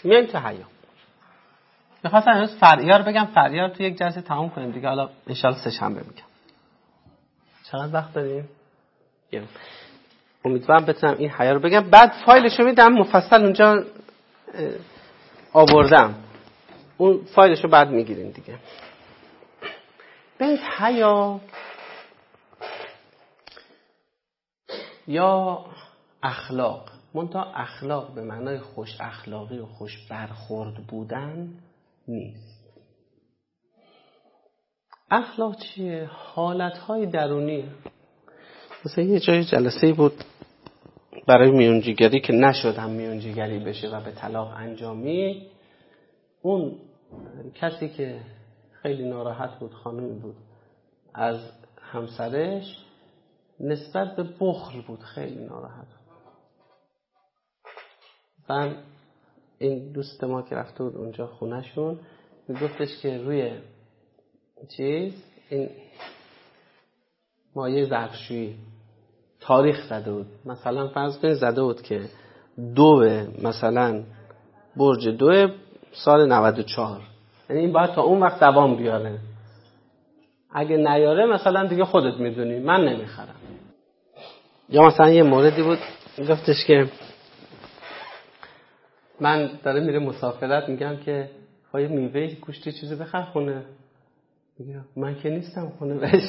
میایم تو حیا. میخواستم امروز فرعیا رو بگم، فرعیا رو تو یک جلسه تمام کنیم دیگه، حالا ان شاء الله سه شنبه میگم. چقدر وقت داریم؟ یه امیدوارم بتونم این حیا رو بگم. بعد فایلش رو میدم مفصل اونجا آوردم، اون فایلش رو بعد میگیریم دیگه. ببینید حیا یا اخلاق، منتها اخلاق به معنای خوش اخلاقی و خوش برخورد بودن نیست. اخلاق چیه؟ حالتهای درونیه. مثلا یه جای جلسه‌ای بود برای میونجیگری که نشد هم میونجیگری بشه و به طلاق انجامی. اون کسی که خیلی ناراحت بود، خانمی بود، از همسرش نسبت به بخل بود، خیلی ناراحت بود. من این دوست ما که رفته بود اونجا خونهشون میگفتش که روی چیز این مایه ظرفشویی تاریخ زده بود، مثلا فرض کنید زده بود که دو مثلا برج دو سال نود و چهار، یعنی این باید تا اون وقت دوام بیاره، اگه نیاره مثلا دیگه خودت میدونی من نمیخرم. یا مثلا یه موردی بود گفتش که من داره میره مسافرت، میگم که خواهی میوه گوشتی چیزی بخر خونه، میگم من که نیستم خونه بهش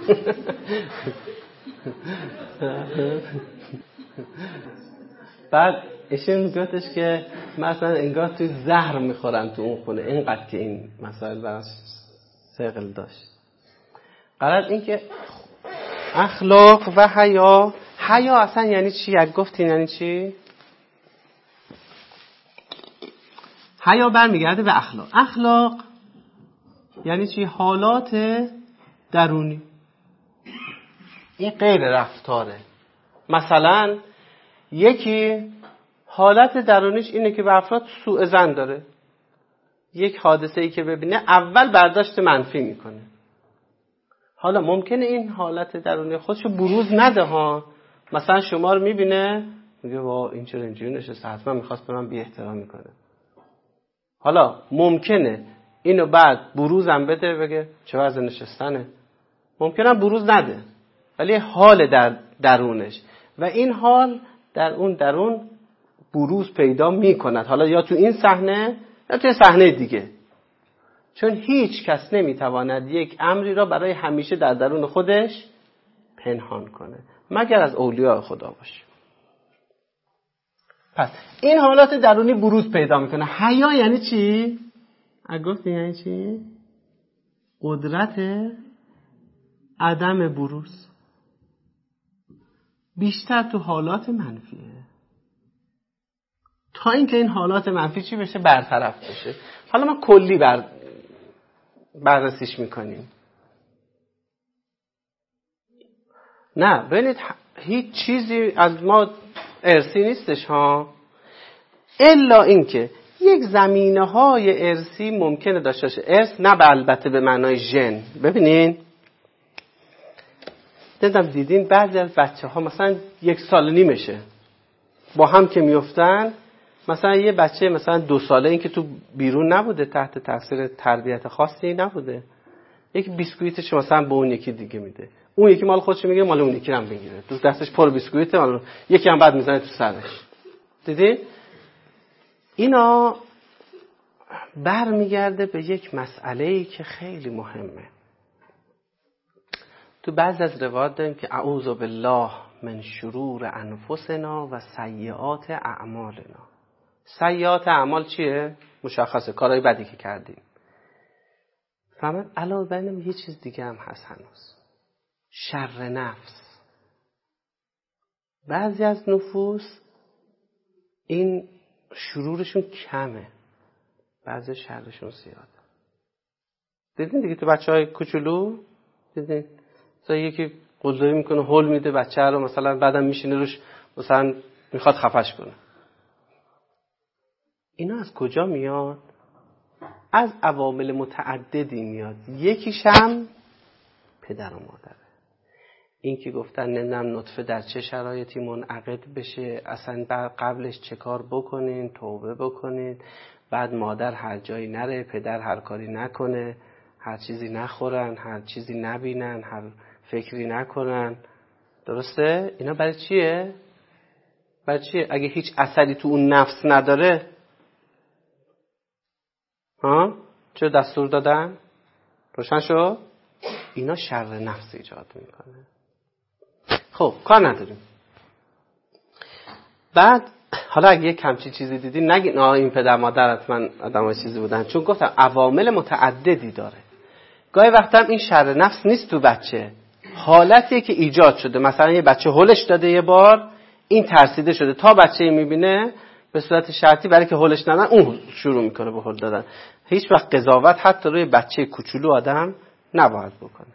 بعد ایشون میگفتش که مثلا انگار توی زهر میخورم تو اون خونه، اینقدر که این مسائل براش ثقل داشت. قرار این که اخلاق و حیا، حیا اصلا یعنی چی؟ یک گفتین یعنی چی؟ حیا برمیگرده به اخلاق. اخلاق یعنی چی؟ حالات درونی. این غیر رفتاره. مثلا یکی حالت درونیش اینه که به افراد سوء ظن داره، یک حادثه ای که ببینه اول برداشت منفی میکنه. حالا ممکنه این حالت درونی خودشو بروز نده ها، مثلا شما رو میبینه میگه وا این چرا اینجوری نشسته، حتما میخواست به من بی احترامی کنه. حالا ممکنه اینو بعد بروزم بده، بگه چه وضع نشستنه، ممکنه بروز نده ولی حال در درونش و این حال در اون درون بروز پیدا میکند، حالا یا تو این صحنه یا تو صحنه دیگه. چون هیچ کس نمیتواند یک امری را برای همیشه در درون خودش پنهان کنه مگر از اولیاء خدا باشه. پس این حالات درونی بروز پیدا میکنه. حیا یعنی چی؟ اگه یعنی چی؟ قدرت عدم بروز، بیشتر تو حالات منفیه، تا اینکه این حالات منفی چی بشه؟ برطرف بشه. حالا ما کلی بر بررسیش میکنیم. نه ببینید هیچ چیزی از ما ارثی نیستش ها، الا اینکه یک زمینه های ارثی ممکنه داشته باشه. ارث نه البته به معنای ژن. ببینین دیدم دیدین بعضی از بچه ها مثلا یک سال نیمشه با هم که میفتن، مثلا یه بچه مثلا دو ساله این که تو بیرون نبوده، تحت تاثیر تربیت خاصی نبوده، یک بیسکویتش مثلا به اون یکی دیگه میده، اون یکی مال خودش میگه مال اون یکی هم بگیره، تو دستش پر بیسکویته، مال یکی هم بعد میزنه تو سرش. دیدی؟ اینا برمیگرده به یک مسئله‌ای که خیلی مهمه. تو بعضی از روایات داریم که اعوذ بالله من شرور انفسنا و سیئات اعمالنا. سیئات اعمال چیه؟ مشخصه، کارهای بدی که کردیم. فهمت؟ علاوه بر اینم یه چیز دیگه هم هست هنوز، شر نفس. بعضی از نفوس این شرورشون کمه، بعضی شرشون زیاده. دیدین دیگه تو بچه های کوچولو؟ دیدین؟ مثلا یکی قلدری میکنه، هول میده بچه رو، مثلا بعدم میشینه روش مثلا میخواد خفش کنه. اینا از کجا میاد؟ از عوامل متعددی میاد. یکیش هم پدر و مادره. این که گفتن نمیدونم نطفه در چه شرایطی منعقد بشه، اصلا قبلش چه کار بکنین، توبه بکنید، بعد مادر هر جایی نره، پدر هر کاری نکنه، هر چیزی نخورن، هر چیزی نبینن، هر فکری نکنن. درسته؟ اینا برای چیه؟ برای چیه؟ اگه هیچ اثری تو اون نفس نداره، ها؟ چه دستور دادن؟ روشن شو؟ اینا شر نفس ایجاد میکنه. خب کار نداریم. بعد حالا اگه یک همچین چیزی دیدین نگید نه این پدر مادر حتما آدمای چیزی بودن، چون گفتم عوامل متعددی داره. گاهی وقتا این شر نفس نیست تو بچه، حالتیه که ایجاد شده. مثلا یه بچه هلش داده یه بار، این ترسیده شده، تا بچه میبینه به صورت شرطی برای که هلش ندن اون شروع میکنه به هل دادن. هیچ وقت قضاوت حتی روی بچه کوچولو آدم نباید بکنه.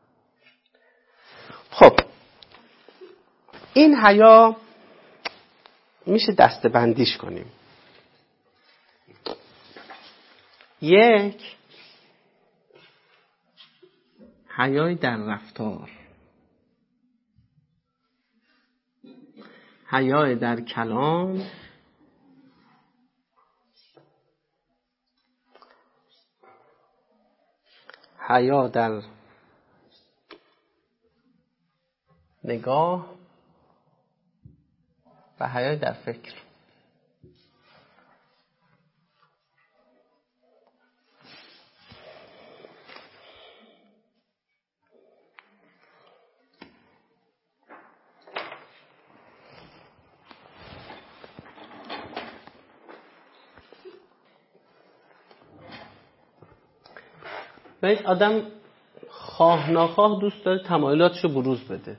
خب این حیا میشه دسته بندیش کنیم. یک، حیای در رفتار، حیای در کلام، حیا در نگاه و حیا در فکر. باید آدم خواه ناخواه دوست داره تمایلاتشو بروز بده.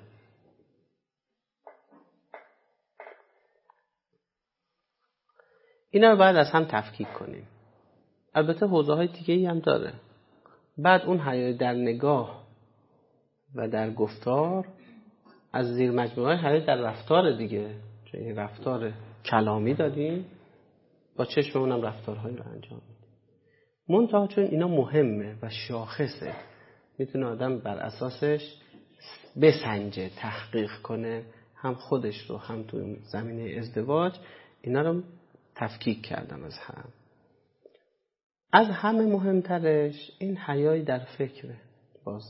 اینا رو باید از هم تفکیک کنیم. البته حوزه های دیگه ای هم داره. بعد اون حیا در نگاه و در گفتار از زیر مجموعه حیا در رفتار دیگه، چون این رفتار کلامی داریم، با چشم اونم رفتارهایی رو انجام میدیم. منتها چون اینا مهمه و شاخصه، میتونه آدم بر اساسش بسنجه، تحقیق کنه، هم خودش رو هم تو زمینه ازدواج. اینا رو تفکیک کردم از هم. از همه مهمترش این حیای در فکره. باز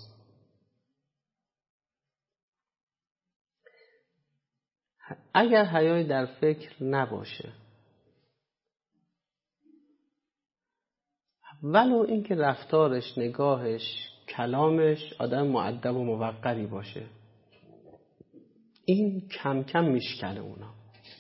اگر حیای در فکر نباشه، ولو اینکه رفتارش، نگاهش، کلامش آدم مؤدب و موقری باشه، این کم کم میشکنه اونا.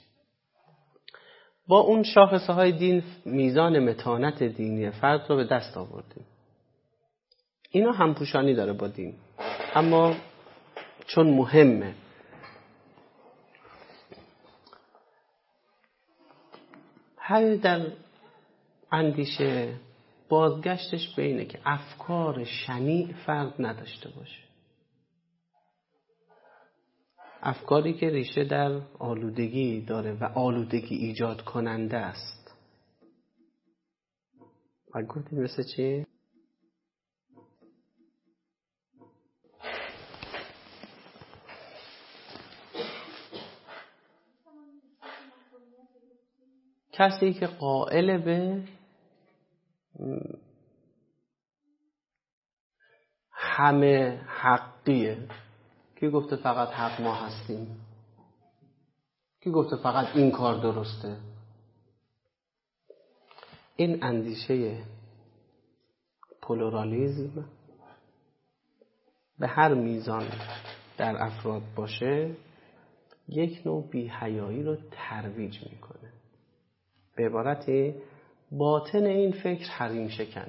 با اون شاخصه های دین میزان متانت دینی فرد رو به دست آوردیم. اینا همپوشانی داره با دین، اما چون مهمه. هر در اندیشه بازگشتش به اینه که افکار شنیع فرد نداشته باشه. افکاری که ریشه در آلودگی داره و آلودگی ایجاد کننده است. و گفتید مثل چی؟ کسی که قائل به همه حقیه. کی گفته فقط حق ما هستیم؟ کی گفته فقط این کار درسته؟ این اندیشه پلورالیزم به هر میزان در افراد باشه یک نوع بی‌حیایی رو ترویج میکنه. به عبارتی باطن این فکر حریم شکنه.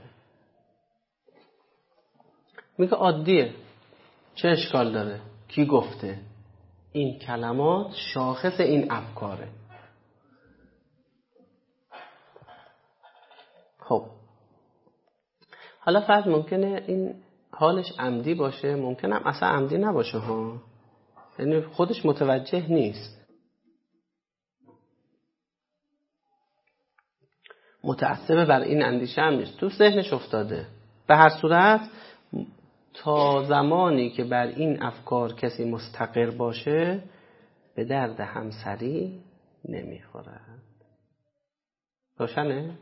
میگه عادیه، چه اشکال داره؟ کی گفته؟ این کلمات شاخص این افکاره. خب حالا فرض ممکنه این حالش عمدی باشه، ممکنه هم اصلا عمدی نباشه ها، یعنی خودش متوجه نیست، متعصب بر این اندیشه هم نیست، تو ذهنش افتاده. به هر صورت تا زمانی که بر این افکار کسی مستقر باشه به درد همسری نمیخورد. روشنه؟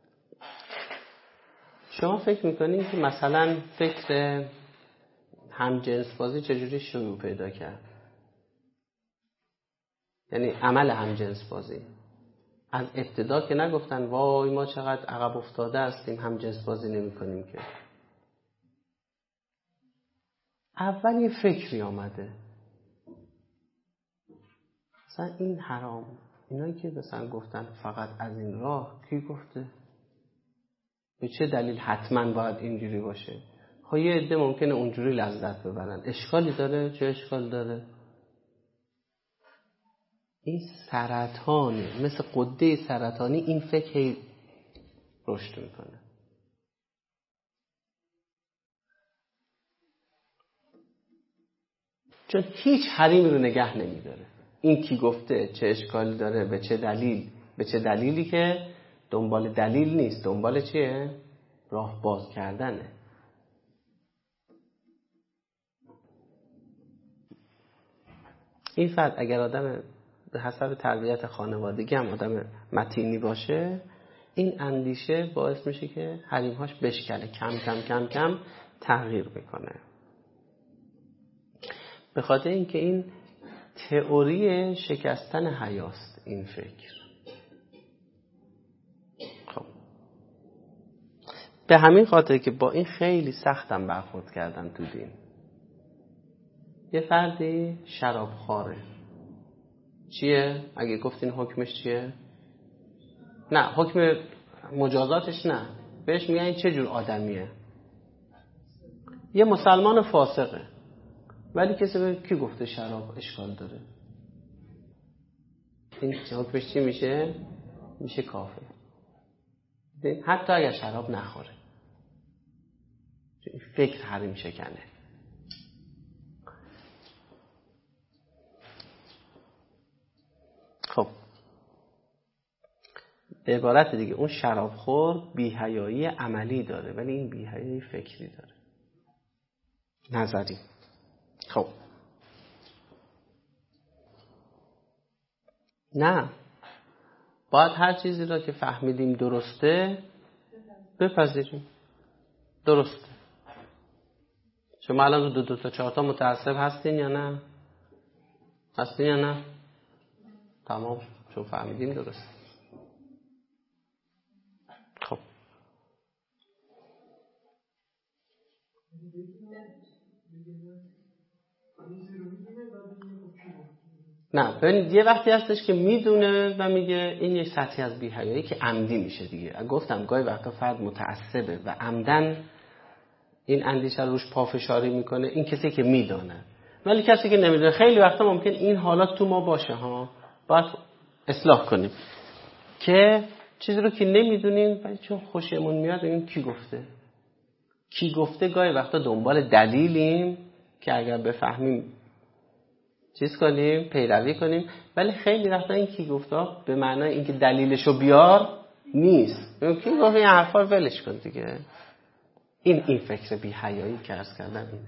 شما فکر میکنید که مثلا فکر همجنس بازی چجوری شروع پیدا کرد؟ یعنی عمل همجنس بازی از ابتدا که نگفتن وای ما چقدر عقب افتاده هستیم همجنس بازی نمی کنیم که. اول یه فکری آمده مثلا این حرام، اینایی که مثلا گفتن فقط از این راه، کی گفته؟ به چه دلیل حتما باید اینجوری باشه؟ خب یه عده ممکنه اونجوری لذت ببرن، اشکالی داره؟ چه اشکال داره؟ این سرطانه، مثل غده سرطانی این فکر رشد میکنه. چون هیچ حریمی رو نگه نمیداره. این کی گفته، چه اشکالی داره، به چه دلیل، به چه دلیلی که دنبال دلیل نیست، دنبال چیه؟ راه باز کردنه. این فرد اگر آدم به حسب تربیت خانوادگی هم آدم متینی باشه، این اندیشه باعث میشه که حریمهاش بشکنه، کم کم کم کم تغییر بکنه. به خاطر اینکه این تئوری شکستن حیاست این فکر. خب به همین خاطر که با این خیلی سختم برخورد کردم تو دین. یه فردی شرابخواره، چیه؟ اگه گفتین حکمش چیه؟ نه حکم مجازاتش نه، بهش میگن این چه جور آدمیه؟ یه مسلمان فاسقه، ولی کسی به کی گفته شراب اشکال داره؟ این حکمش چی میشه؟ میشه کافر، حتی اگر شراب نخوره. فکر حریم شکنه. خب به عبارت دیگه اون شرابخور بی‌حیایی عملی داره، ولی این بی‌حیایی فکری داره، نظری. خب نه، باید هر چیزی را که فهمیدیم درسته بپذیریم. درسته. شما الان دو دو تا چهار تا متعصب هستین یا نه؟ هستین یا نه؟ تمام، چون فهمیدیم درسته. خب نه، ببینید یه وقتی هستش که میدونه و میگه این یه سطحی از بی‌حیایی که عمدی میشه دیگه. گفتم گاهی وقتا فرد متعصبه و عمدن این اندیشه روش پافشاری میکنه، این کسی که میدونه. ولی کسی که نمیدونه خیلی وقتا ممکن این حالات تو ما باشه ها، باید اصلاح کنیم که چیزی رو که نمیدونیم ولی چون خوشمون میاد این کی گفته کی گفته گاهی وقتا دنبال دلیلیم که اگر بفهمیم چیز کنیم، پیروی کنیم. ولی خیلی وقتا این کی گفته به معنای اینکه دلیلشو بیار نیست. کی گفته این حرفا رو ولش کن دیگه. این این فکر بی حیایی که عرض کردم اینه.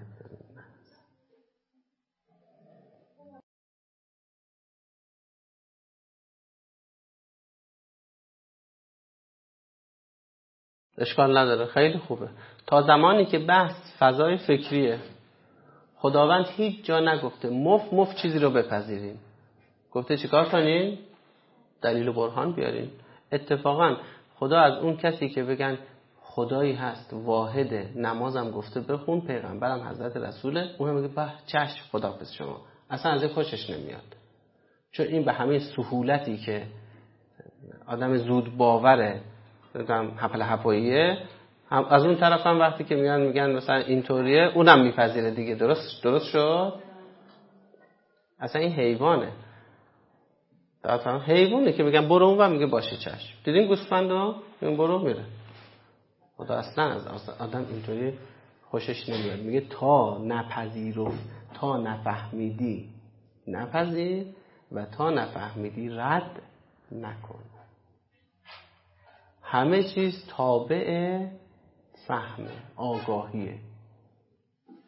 اشکال نداره، خیلی خوبه. تا زمانی که بحث فضای فکریه، خداوند هیچ جا نگفته مف مف چیزی رو بپذیرین. گفته چیکار کنین؟ دلیل و برهان بیارین. اتفاقا خدا از اون کسی که بگن خدایی هست واحده، نمازم گفته بخون، پیغمبرم حضرت رسوله، اون هم میگه به چشم خداحافظ شما، اصلا از این خوشش نمیاد. چون این به همین سهولتی که آدم زود باوره، بگم حپل حپاییه، از اون طرف هم وقتی که میگن میگن مثلا اینطوریه، اونم میپذیره دیگه. درست درست شد. اصلا این حیوانه، طرفم حیوانه که میگن برو اون و میگه باشه چشم. دیدین گوسفندو میگن برو میره. خدا اصلا از آدم اینطوری خوشش نمیاد. میگه تا نپذیرو، تا نفهمیدی نپذیر و تا نفهمیدی رد نکن. همه چیز تابع فهمه، آگاهیه.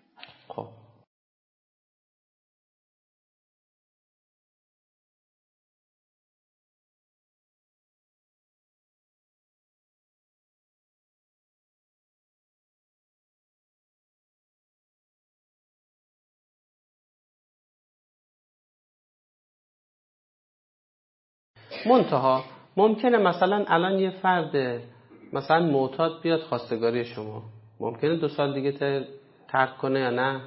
منتها ممکنه مثلا الان یه فرد مثلا معتاد بیاد خواستگاری شما، ممکنه دو سال دیگه ترک کنه یا نه؟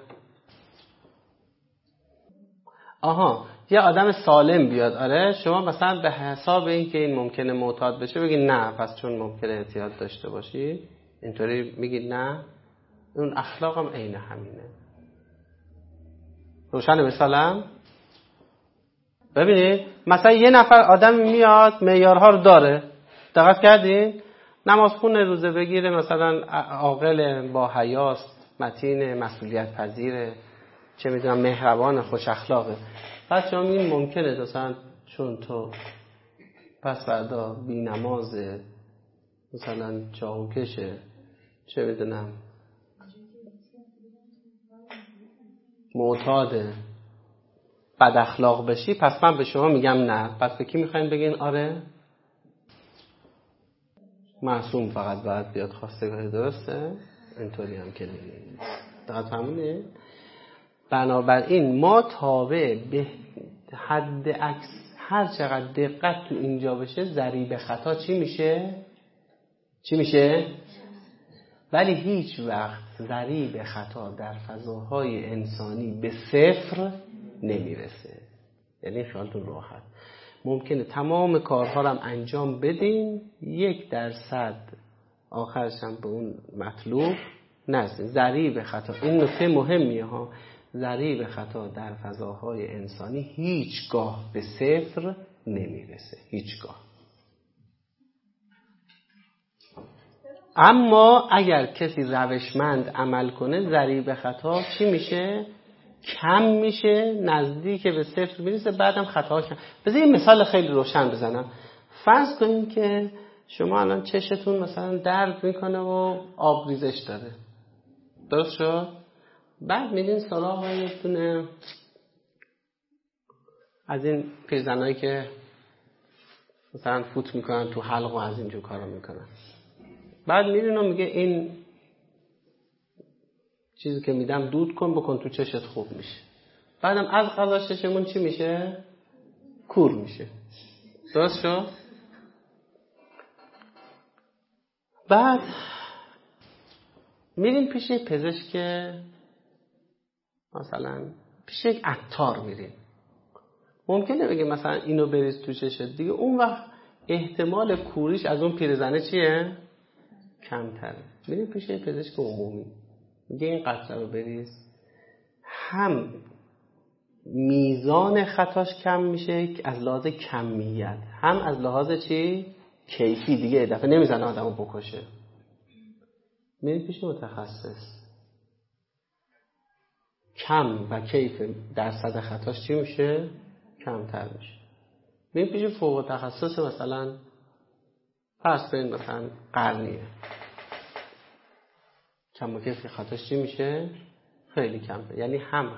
آها یه آدم سالم بیاد، آره شما مثلا به حساب این که این ممکنه معتاد بشه بگید نه پس چون ممکنه احتیاط داشته باشی اینطوری میگید نه، اون اخلاق هم عین همینه. روشن مثالم؟ ببینید مثلا یه نفر آدم میاد معیارها رو داره، دقت کردین؟ نماز خونه، روزه بگیره، مثلا عاقل، با حیاست، متین، مسئولیت پذیره، چه میدونم مهربان، خوش اخلاقه. پس شما میگین ممکنه مثلا چون تو پس فردا بی نمازه، مثلا چاهوکشه، چه میدونم معتاده، بد اخلاق بشی، پس من به شما میگم نه. پس به کی میخواین بگین آره؟ معصوم فقط باید بیاد خواستگاری، درسته؟ اینطوری هم که نگید. دقیق فهمونه؟ بنابراین ما تابع به حد اکس هر چقدر دقت تو اینجا بشه ضریب خطا چی میشه؟ چی میشه؟ ولی هیچ وقت ضریب خطا در فضاهای انسانی به صفر نمیرسه. یعنی خیالتون راحت، ممکنه تمام کارها رو هم انجام بدین، یک درصد آخرش هم به اون مطلوب نرسین. ضریب خطا، این نکته مهمیه ها، ضریب خطا در فضاهای انسانی هیچگاه به صفر نمیرسه، هیچگاه. اما اگر کسی روشمند عمل کنه ضریب خطا چی میشه؟ کم میشه، نزدیک به صفر میرسه، بعدم خطاها کم. بذار یه مثال خیلی روشن بزنم. فرض کنیم که شما الان چشتون مثلا درد میکنه و آب ریزش داره، درست شد؟ بعد میرین سراغ یه دونه از این پیرزنایی که مثلا فوت میکنن تو حلق و از اینجور کارا میکنن، بعد میرین و میگه این چیزی که میدم دود کن بکن تو چشت خوب میشه. بعدم از قضا چشمون چی میشه؟ کور میشه، درست شد؟ بعد میرین پیش پزشک، مثلا پیش یک عطار میرین، ممکنه بگه مثلا اینو بریز تو چشت دیگه، اون وقت احتمال کوریش از اون پیرزنه چیه؟ کمتره. میرین پیش پزشک عمومی میگه این قطره رو بریز، هم میزان خطاش کم میشه از لحاظ کمیت، هم از لحاظ چی؟ کیفی، دیگه دفعه نمیزنه آدمو بکشه. میرین پیش متخصص، کم و کیف درصد خطاش چی میشه؟ کمتر میشه. میرین پیش فوق تخصص، مثلا فرض کنید مثلا قرنیه، کم و کیف خطاش چی میشه؟ خیلی کمتر. یعنی هم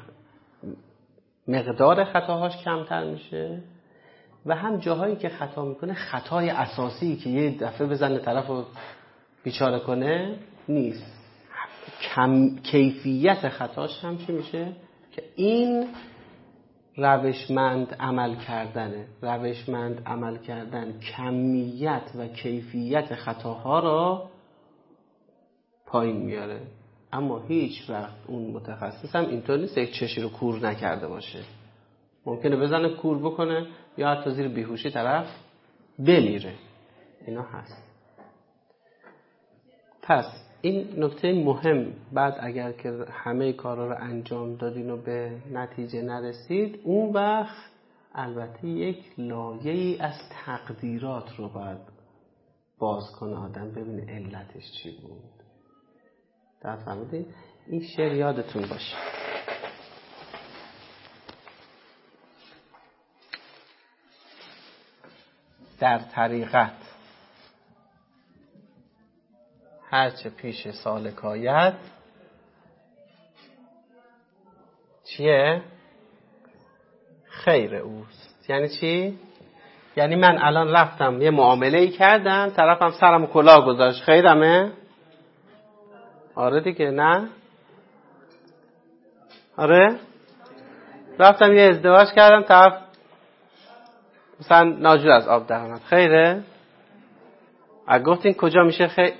مقدار خطاهاش کمتر میشه و هم جاهایی که خطا میکنه خطای اساسی که یه دفعه بزنه طرفو بیچاره کنه نیست. کم کیفیت خطاش هم چی میشه؟ که این روشمند عمل کردنه. روشمند عمل کردن کمیت و کیفیت خطاها را پایین میاره. اما هیچ وقت اون متخصص هم اینطور نیست یک چشی رو کور نکرده باشه. ممکنه بزنه کور بکنه یا حتی زیر بیهوشی طرف بمیره. اینا هست. پس این نکته مهم، بعد اگر که همه کارا رو انجام دادین و به نتیجه نرسید، اون وقت البته یک لایه‌ای از تقدیرات رو باید باز کنه آدم، ببینه علتش چی بود. در فهمیدید؟ این شعر یادتون باشه. در طریقت هرچه پیش سالک آید چیه؟ خیر اوست. یعنی چی؟ یعنی من الان رفتم یه معامله‌ای کردم، طرفم سرم کلاه گذاشت، خیرمه؟ آره دیگه، نه؟ آره؟ رفتم یه ازدواج کردم، طرف مثلا ناجور از آب در آمد، خیره؟ اگه گفتین کجا میشه خیر؟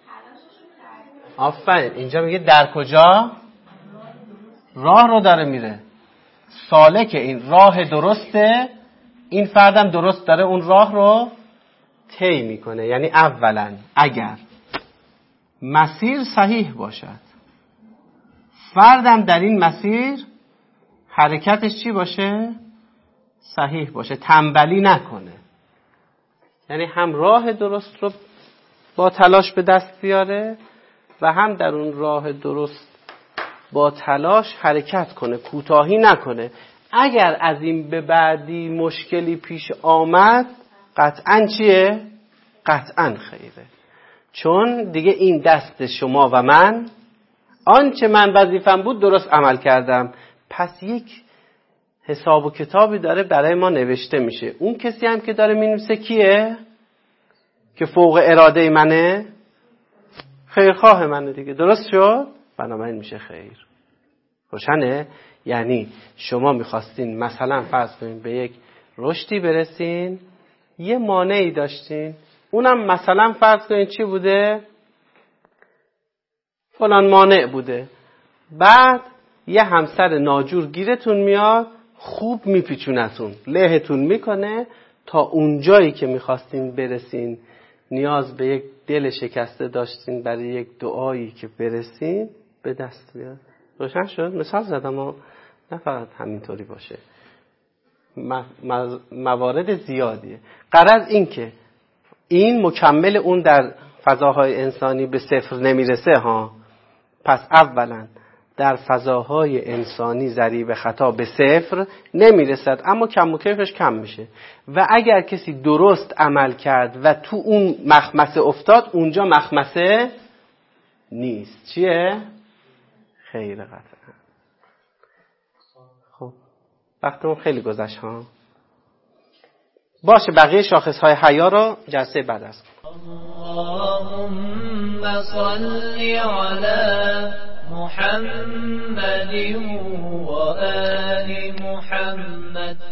آفرین. اینجا میگه در کجا؟ راه رو داره میره، سالک این راه درسته، این فردم درست داره اون راه رو طی میکنه. یعنی اولا اگر مسیر صحیح باشد، فردم در این مسیر حرکتش چی باشه؟ صحیح باشه، تنبلی نکنه. یعنی هم راه درست رو با تلاش به دست بیاره و هم در اون راه درست با تلاش حرکت کنه، کوتاهی نکنه. اگر از این به بعدی مشکلی پیش آمد قطعاً چیه؟ قطعاً خیره. چون دیگه این دست شما و من، آنچه من وظیفم بود درست عمل کردم، پس یک حساب و کتابی داره برای ما نوشته میشه. اون کسی هم که داره مینویسه کیه؟ که فوق اراده منه، خیرخواه منه دیگه. درست شد؟ بنابراین میشه خیر. روشنه؟ یعنی شما میخواستین مثلا فرض کنین به یک رشدی برسین، یه مانعی داشتین، اونم مثلا فرض کنین چی بوده؟ فلان مانع بوده. بعد یه همسر ناجور گیرتون میاد، خوب میپیچونتون، لهتون میکنه تا اونجایی که میخواستین برسین، نیاز به یک دل شکسته داشتین برای یک دعایی که برسین به دست بیاد. روشن شد؟ مثال زدم و نه فقط همینطوری باشه، موارد زیادیه. غرض این که این مکمل اون در فضاهای انسانی به صفر نمیرسه ها. پس اولا در فضاهای انسانی ضریب خطا به صفر نمیرسد، اما کم و کیفش کم میشه. و اگر کسی درست عمل کرد و تو اون مخمسه افتاد، اونجا مخمسه نیست. چیه؟ خیر قطعا. خب وقتمون خیلی گذشت ها. باشه بقیه شاخص های حیا رو جلسه بعد است. اللهم صل علی محمد و آل محمد